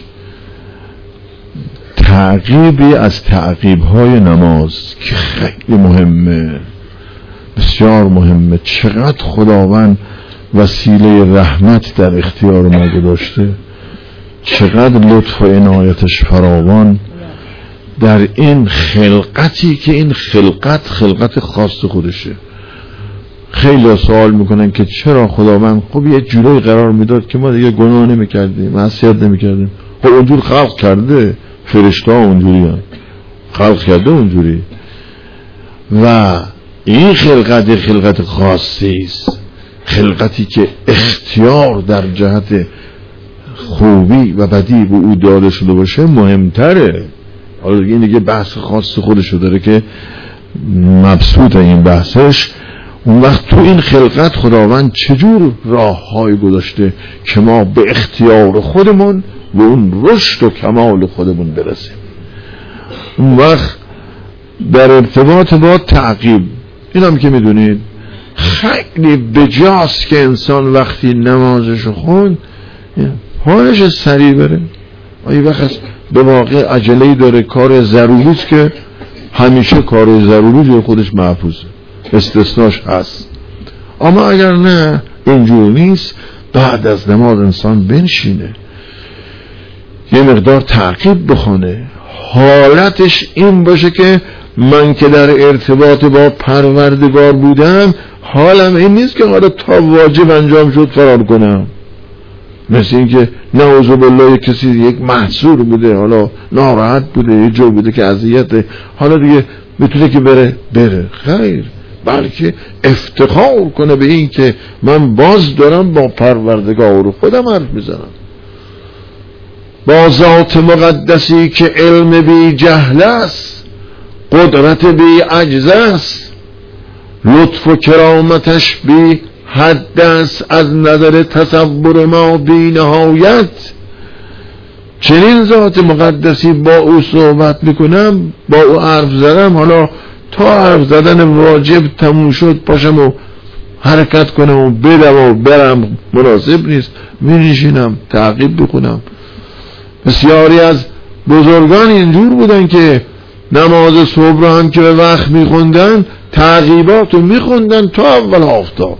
تعقیبی از تعقیب‌های نماز که خیلی مهمه، بسیار مهمه. چقدر خداوند وسیله رحمت در اختیار ما گذاشته، چقدر لطف و عنایتش فراوان در این خلقتی که این خلقت خلقت خاص خودشه. خیلی سوال میکنن که چرا خداوند خب یه جورایی قرار میداد که ما دیگه گناه نمیکردیم، معصیت نمیکردیم. خب اونجور خلق کرده، فرشته ها اونجوری هم خلق کرده اونجوری، و این خلقت خلقت خاصی است، خلقتی که اختیار در جهت خوبی و بدی به او داده شده باشه مهمتره. حالا دیگه این دیگه بحث خاص خودشو داره که مبسوط این بحثش. اون وقت تو این خلقت خداوند چجور راه های گذاشته که ما به اختیار خودمون به اون رشد و کمال خودمون برسیم. اون وقت در ارتباط با تعقیب، این هم که میدونید خیلی بجاست که انسان وقتی نمازشو خوند حالش سریع بره، این وقت به واقع عجله‌ای داره، کار ضروریست که همیشه کار ضروری جو خودش محفوظه، استثناش هست. اما اگر نه اینجور نیست، بعد از نماز انسان بنشینه یه مقدار تعقیب بخونه، حالتش این باشه که من که در ارتباط با پروردگار بودم حالم این نیست که حالا تا واجب انجام شد فرار کنم، مثل این که نعوذ بالله کسی یک محصور بوده، حالا ناراحت بوده، یه جو بوده که اذیته، حالا دیگه میتونه که بره بره خیر، بلکه افتخار کنه به این که من باز دارم با پروردگار خودم حرف میزنم، با ذات مقدسی که علم بی جهل است، قدرت بی عجز است، لطف و کرامتش بی حد است، از نظر تصور ما بی نهایت. چنین ذات مقدسی با او صحبت میکنم، با او حرف زدم، حالا تا حرف زدن واجب تموم شد پاشم و حرکت کنم و بدم و برم مناسب نیست، می‌نشینم تعقیب بخونم. بسیاری از بزرگان اینجور بودن که نماز صبح رو هم که به وقت میخوندن تعقیبات رو میخوندن تا اول آفتاب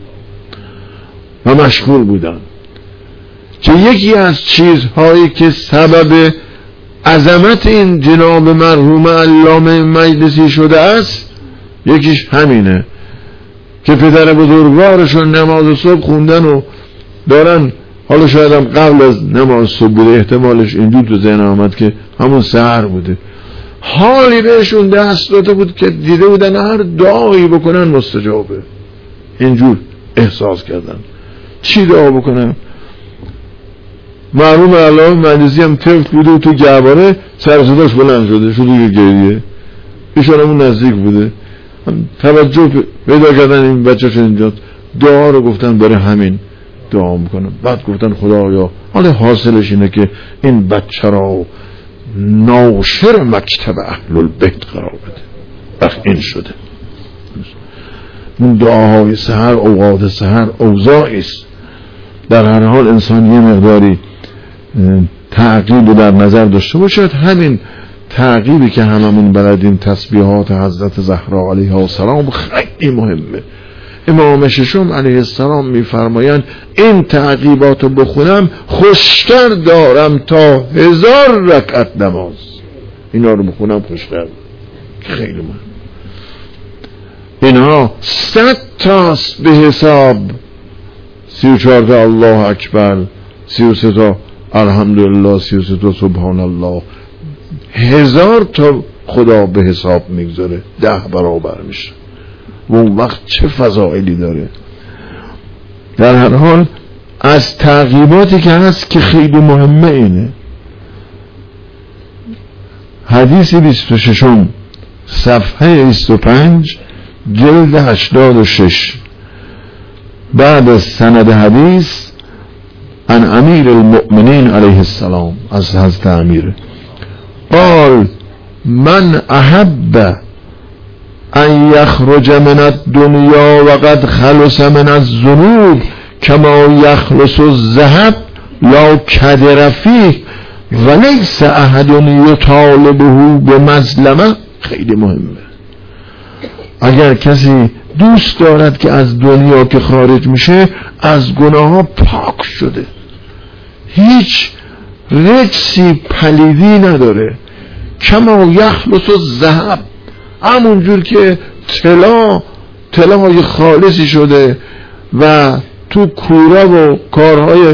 و مشغول بودن، که یکی از چیزهایی که سبب عظمت این جناب مرحوم علامه مجلسی شده است یکیش همینه که پدر بزرگوارشون نماز صبح خوندن و دارن حالا شاید هم قبل از نماز صبح بوده، احتمالش اینجور تو ذهن آمد که همون سحر بوده. حالی بهشون دست داده بود که دیده بودن هر دعایی بکنن مستجابه. اینجور احساس کردن. چی دعا بکنن؟ مرحوم علامه مجلسی هم طفل بوده و تو گهواره سر صداش بلند شده شده که گریه. ایشون همون نزدیک بوده، توجه پیدا کردن این بچه شد اینجا، دعا رو گفتن برای همین دعا میکنم. بعد گفتن خدایا حالا حاصلش اینه که این بچه را ناشر مکتب اهل البیت قرار بده. وقت این شده. اون دعاهای سحر، اوقات سحر اوضاعی است. در هر حال انسان یه مقداری تعقیب در نظر داشته باشد. همین تعقیبی که هممون بلدیم، تسبیحات حضرت زهرا علیها السلام خیلی مهمه. امام ششم علیه السلام میفرمایند این تعقیباتو بخونم خوشتر دارم تا هزار رکعت نماز. اینا رو بخونم خوشتر. خیلی مهم. اینها صد تاست به حساب، سی و چهار تا الله اکبر، سی و سه تا الحمدلله، سی و سه تا سبحان الله، هزار تا خدا به حساب میگذاره، ده برابر میشه. و اون وقت چه فضائلی داره. در هر حال از تعقیباتی که هست که خیلی مهمه اینه حدیث بیست و ششم صفحه بیست و پنج جلد هشتاد و شش بعد از سند حدیث عن امیر المؤمنین علیه السلام، از حضرت امیر قال من احب ان یخرج من الدنیا وقد خلص من الذنوب کما یخلص الذهب لا کدر فیه ولیس احد یطالبه بمظلمه. خیلی مهمه. اگر کسی دوست دارد که از دنیا که خارج میشه از گناه ها پاک شده، هیچ رجسی پلیدی نداره، کما یخلص الذهب، همون جور که طلا طلای خالصی شده و تو کورا و کارهای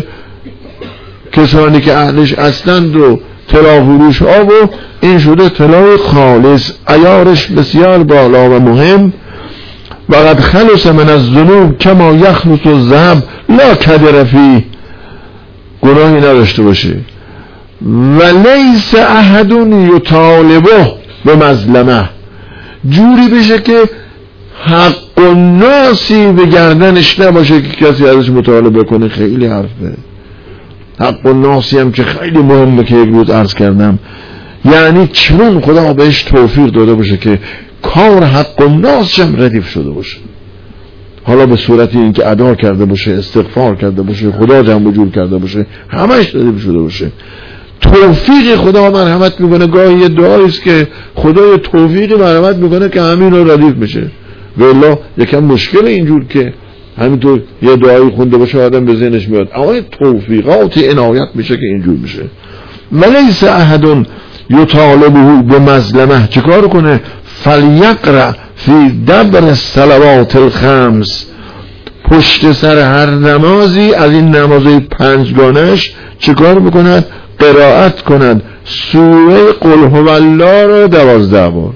کسانی که اهلش اصلند و طلا فروش ها و این شده طلای خالص، عیارش بسیار بالا و مهم. وقد خلص من الذنوب کما یخلص الذهب لا کدر فیه، گناهی نداشته باشه. و لیس احد یطالبه بمظلمه، جوری بشه که حق و ناسی به گردنش نباشه که کسی ازش مطالبه کنه. خیلی حرفه. حق و ناسی هم که خیلی مهمه که یک روز عرض کردم، یعنی چون خدا بهش توفیق داده باشه که کار حق و ناس هم ردیف شده باشه، حالا به صورتی این که ادا کرده باشه، استغفار کرده باشه، خدا جمع جور کرده باشه، همش ردیف شده باشه. توفیق خدا مرحمت میکنه. گاهی یه دعایی است که خدا توفیقی مرحمت میکنه که همین رو ردیف بشه. والله یکم مشکل اینجور که همینطور یه دعایی خونده باشه آدم به ذهنش میاد، اما توفیقات عنایت میشه که اینجور میشه. ولیس احد یطالبه بمظلمه، چه کار کنه؟ فلیقرأ فی دبر الصلوات الخمس، پشت سر هر نمازی از این نمازهای پنجگانش چه کار بکند؟ قرائت کند سوره قل هو الله را دوازده بار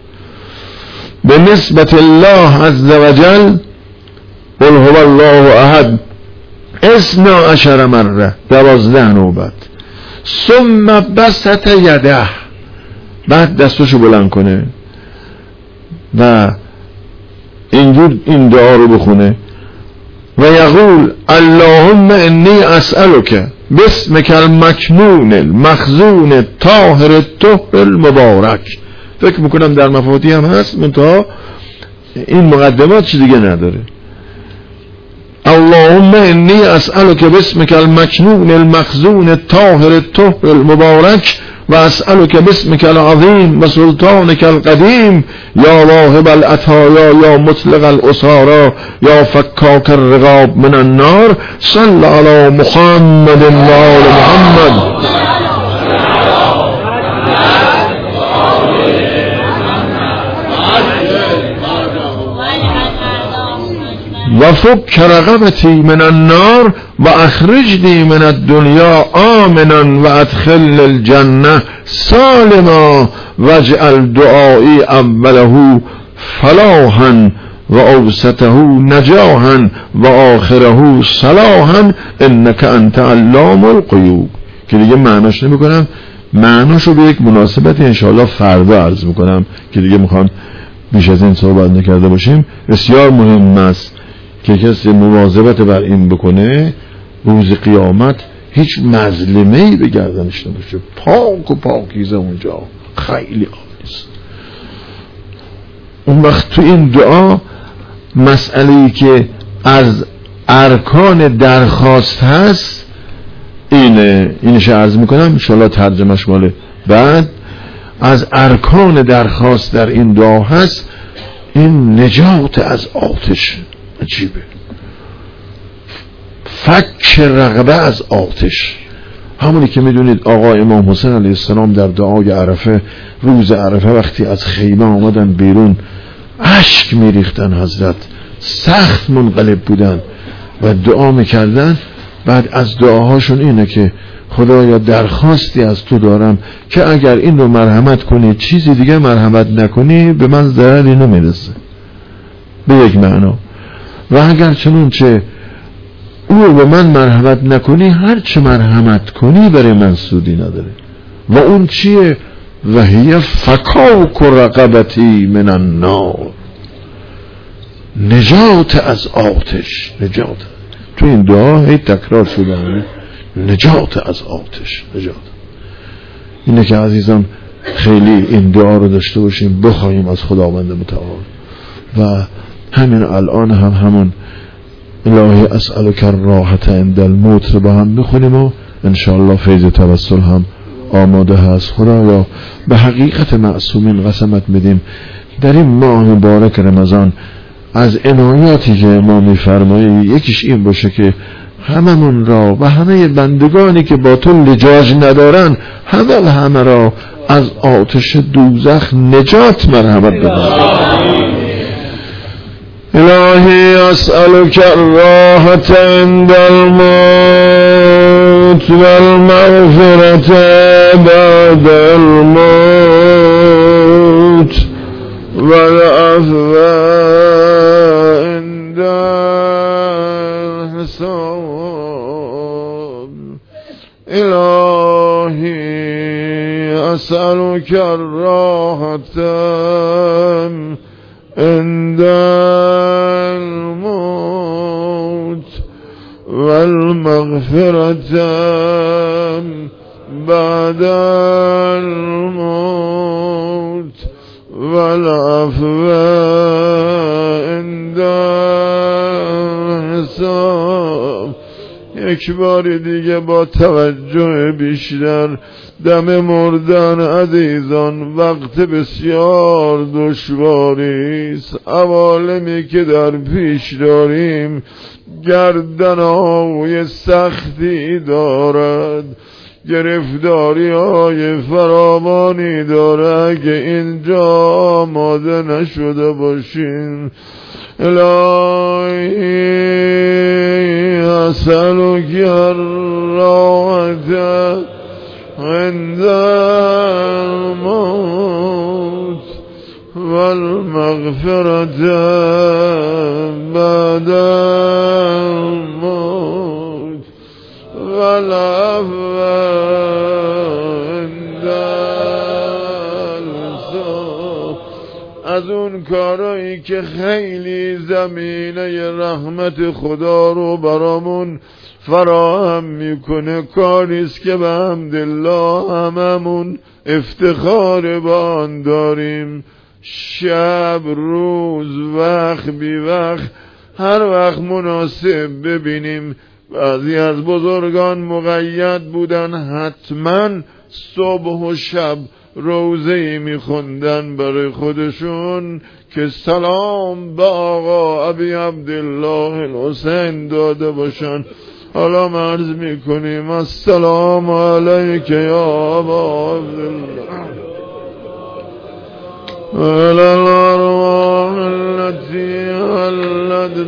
به نسبت الله عز وجل. قل هو الله احد اثنا عشر مره، دوازده نوبت. ثم بسط یده، بعد دستشو بلند کنه و اینجور این دعا رو بخونه و یقول اللهم انی اسألک باسمک المکنون المخزون الطاهر الطهر المبارک. فکر میکنم در مفاتیح هم هست، منتها این مقدمات چی دیگه نداره. اللهم انی اسألک باسمک المکنون المخزون الطاهر الطهر المبارک و اسألک باسمک العظیم و سلطانک القدیم یا واهب العطایا یا مطلق الاسارا یا فکاک الرقاب من النار. صل علی محمد و آل محمد. و فک رقبتی من النار و اخرجنی من الدنیا آمنا و ادخل الجنه سالما واجعل دعایی اوله فلاحا و اوسطه نجاحا و آخره صلاحا انک انت علام الغیوب. که دیگه معناش نمی کنم، معناشو به یک مناسبت انشاءالله فردا عرض میکنم که دیگه میخوام بیش از این صحبت نکرده باشیم. بسیار مهم است که کسی مواظبت بر این بکنه روز قیامت هیچ مظلمه‌ای به گردنش نباشه، پاک و پاکیزه اونجا، خیلی عالی است. اون وقت تو این دعا مسئله‌ای که از ارکان درخواست هست اینه، اینش عرض میکنم انشاءالله ترجمهش مال بعد. از ارکان درخواست در این دعا هست این نجات از آتش. عجیبه، فک رقبه از آتش. همونی که میدونید آقا امام حسین علیه السلام در دعای عرفه، روز عرفه وقتی از خیمه آمدن بیرون اشک میریختن، حضرت سخت منقلب بودن و دعا میکردن. بعد از دعاهاشون اینه که خدایا درخواستی از تو دارم که اگر این رو مرحمت کنی چیزی دیگه مرحمت نکنی به من ضرری نمیرسه، به یک معنا. و اگر چنونچه او رو به من مرحمت نکنی هر چه مرحمت کنی برای من سودی نداره. و اون چیه؟ و هی فکاک رقبتی من النار، نجات از آتش. نجات تو این دعا هی تکرار شده، نجات از آتش، نجات. اینه که عزیزان خیلی این دعا رو داشته باشیم، بخوایم از خداوند متعال. و همین الان هم همون الهی اسألک الراحة عند الموت رو با هم میخونیم و انشاءالله فیض توسل هم آماده هست. خدایا به حقیقت معصومین قسمت میدیم در این ماه مبارک رمضان از عنایاتی که ما میفرمایی یکیش این باشه که هممون را و همه بندگانی که با تو لجاج ندارن همه همه را از آتش دوزخ نجات مرحمت بده. الهی اسألک الراحة عند الموت والمغفرة بعد الموت والعفو عند الحساب. الهی اسألک الراحة عند الموت والمغفرة بعد الموت والعفو عند الحساب. یک بار دیگه با توجه بیشتر دم مردن عزیزان وقت بسیار دشواری است. عوالمی که در پیش داریم گردنهای سختی دارد، گرفتاری های فراوانی دارد. اگه اینجا آماده نشده باشین الهی اسألک الراحة عند الموت والمغفرة بعد الموت والعفو عند الحساب. از اون کارایی که خیلی زمینه رحمت خدا رو برامون فراهم میکنه کاریست که به حمدالله هممون افتخار با آن داریم. شب روز وقت بی وقت هر وقت مناسب ببینیم. بعضی از بزرگان مقید بودن حتما صبح و شب روزه‌ای میخوندن برای خودشون که سلام به آقا ابی عبدالله الحسین داده باشن. حالا عرض میکنیم السلام علیک یا ابا عبدالله وإلى الأرواح التي هلت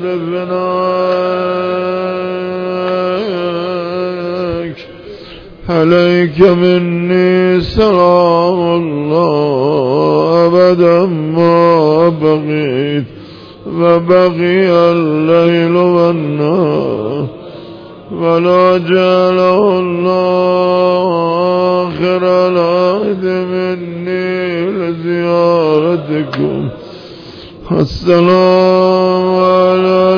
بفنائك عليك مني سلام الله أبدا ما بقيت وبقي الليل والنهار ولا جعله الله آخر العهد مني لزيارتكم السلام على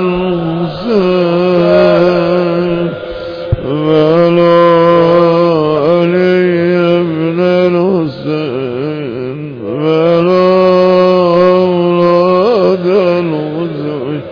المرسلين وعلى علي بن الحسين وعلى أولاد الحسين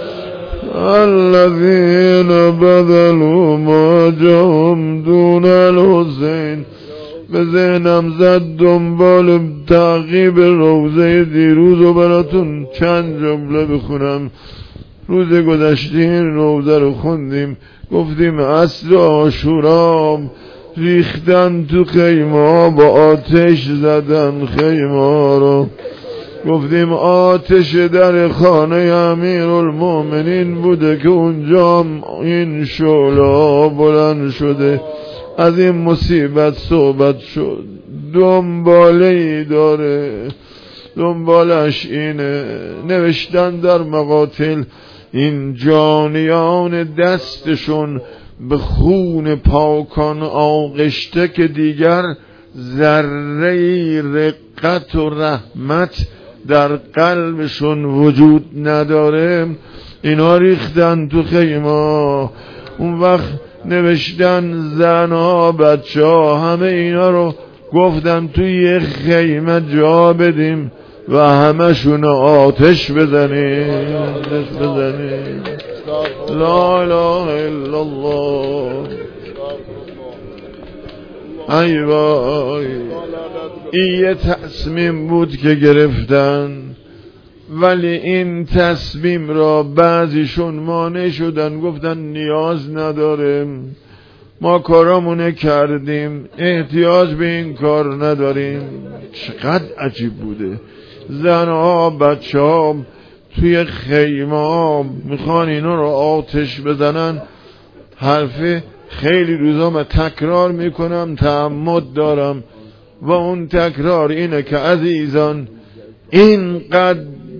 الذين بذلوا ما جهم دون الحسین. به ذهنم زد دنبال تعقیب روزه دیروز و براتون چند جمله بخونم. روز گذشته این روزه رو خوندیم، گفتیم عصر عاشورا ریختن تو خیمه ها، با آتش زدن خیمه ها رو. گفتیم آتش در خانه امیرالمومنین بوده که اونجا این شعله بلند شده. از این مصیبت صحبت شد. دنباله ای داره، دنبالش اینه. نوشتن در مقاتل این جانیان دستشون به خون پاکان آغشته که دیگر ذره رقت و رحمت در قلبشون وجود نداره، اینا ریختن تو خیمه. اون وقت نوشتن زنها بچه ها همه اینا رو گفتن توی یه خیمه جا بدیم و همه شون آتش بزنیم آتش بزنیم. لا اله الا الله. ای وای، این یه تصمیم بود که گرفتن، ولی این تصمیم را بعضیشون مانع شدن، گفتن نیاز نداریم، ما کارامونه کردیم، احتیاج به این کار نداریم. چقدر عجیب بوده. زنها بچه ها توی خیمه ها میخوان اینا رو آتش بزنن. حرف خیلی روزا من تکرار میکنم، تعمد دارم و اون تکرار اینه که عزیزان، اینقدر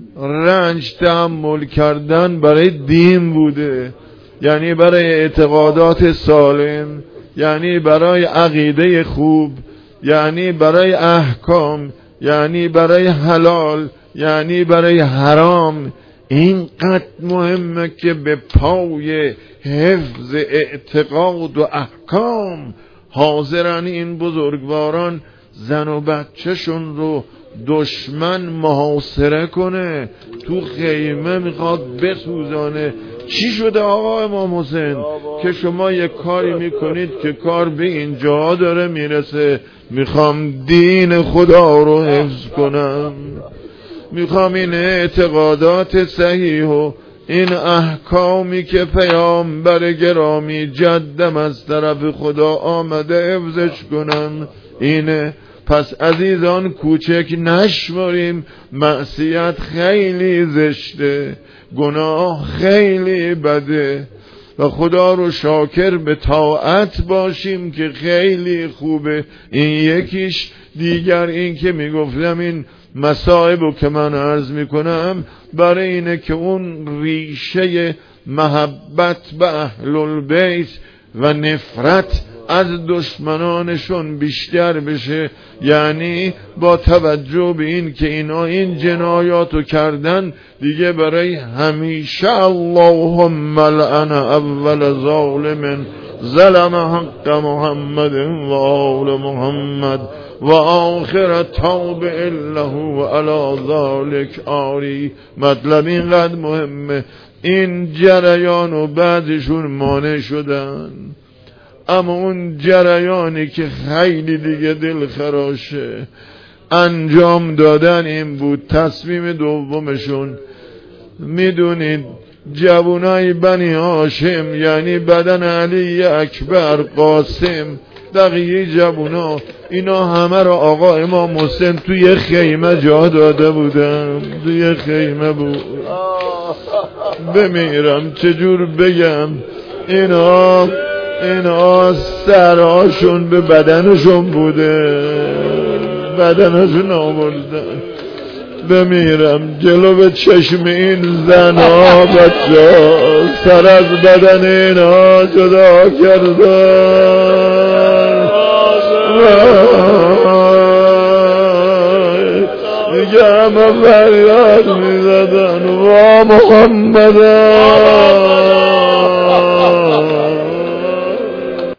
رنج تحمل کردن برای دین بوده، یعنی برای اعتقادات سالم، یعنی برای عقیده خوب، یعنی برای احکام، یعنی برای حلال، یعنی برای حرام. اینقدر مهمه که به پای حفظ اعتقاد و احکام حاضرن این بزرگواران زن و بچهشون رو دشمن محاصره کنه، تو خیمه میخواد بسوزانه. چی شده آقا امام حسین که شما یک کاری میکنید که کار به اینجا داره میرسه؟ میخوام دین خدا رو حفظ کنم، میخوام این اعتقادات صحیح و این احکامی که پیامبر گرامی جدم از طرف خدا آمده حفظش کنم. اینه. پس عزیزان کوچک نشماریم، معصیت خیلی زشته، گناه خیلی بده و خدا رو شاکر به طاعت باشیم که خیلی خوبه. این یکیش. دیگر این که میگفتم این مصائبو که من عرض میکنم برای اینه که اون ریشه محبت به اهل البیت و نفرت از دشمنانشون بیشتر بشه. یعنی با توجه به این که اینا این جنایاتو کردن، دیگه برای همیشه اللهم لعن اول ظالم ظلم حق محمد و آل محمد و آخر توب اله و علی ذالک آری. مطلب اینقدر مهمه. این جریان و بعضشون مانع شدن، اما اون جریانی که خیلی دیگه دل خراشه انجام دادن این بود. تصمیم دومشون، میدونید جوانای بنی هاشم، یعنی بدن علی اکبر قاسم، بقیه جوونا اینا همه را آقا امام حسین توی خیمه جا داده بودن، توی خیمه بود. بمیرم چجور بگم، اینا اینا سرهاشون به بدنشون بوده، بدنشون آوردن. بمیرم جلو به چشم این زن ها بچه ها سر از بدن اینا جدا کردن. دیگه همه فریاد می زدن وا محمد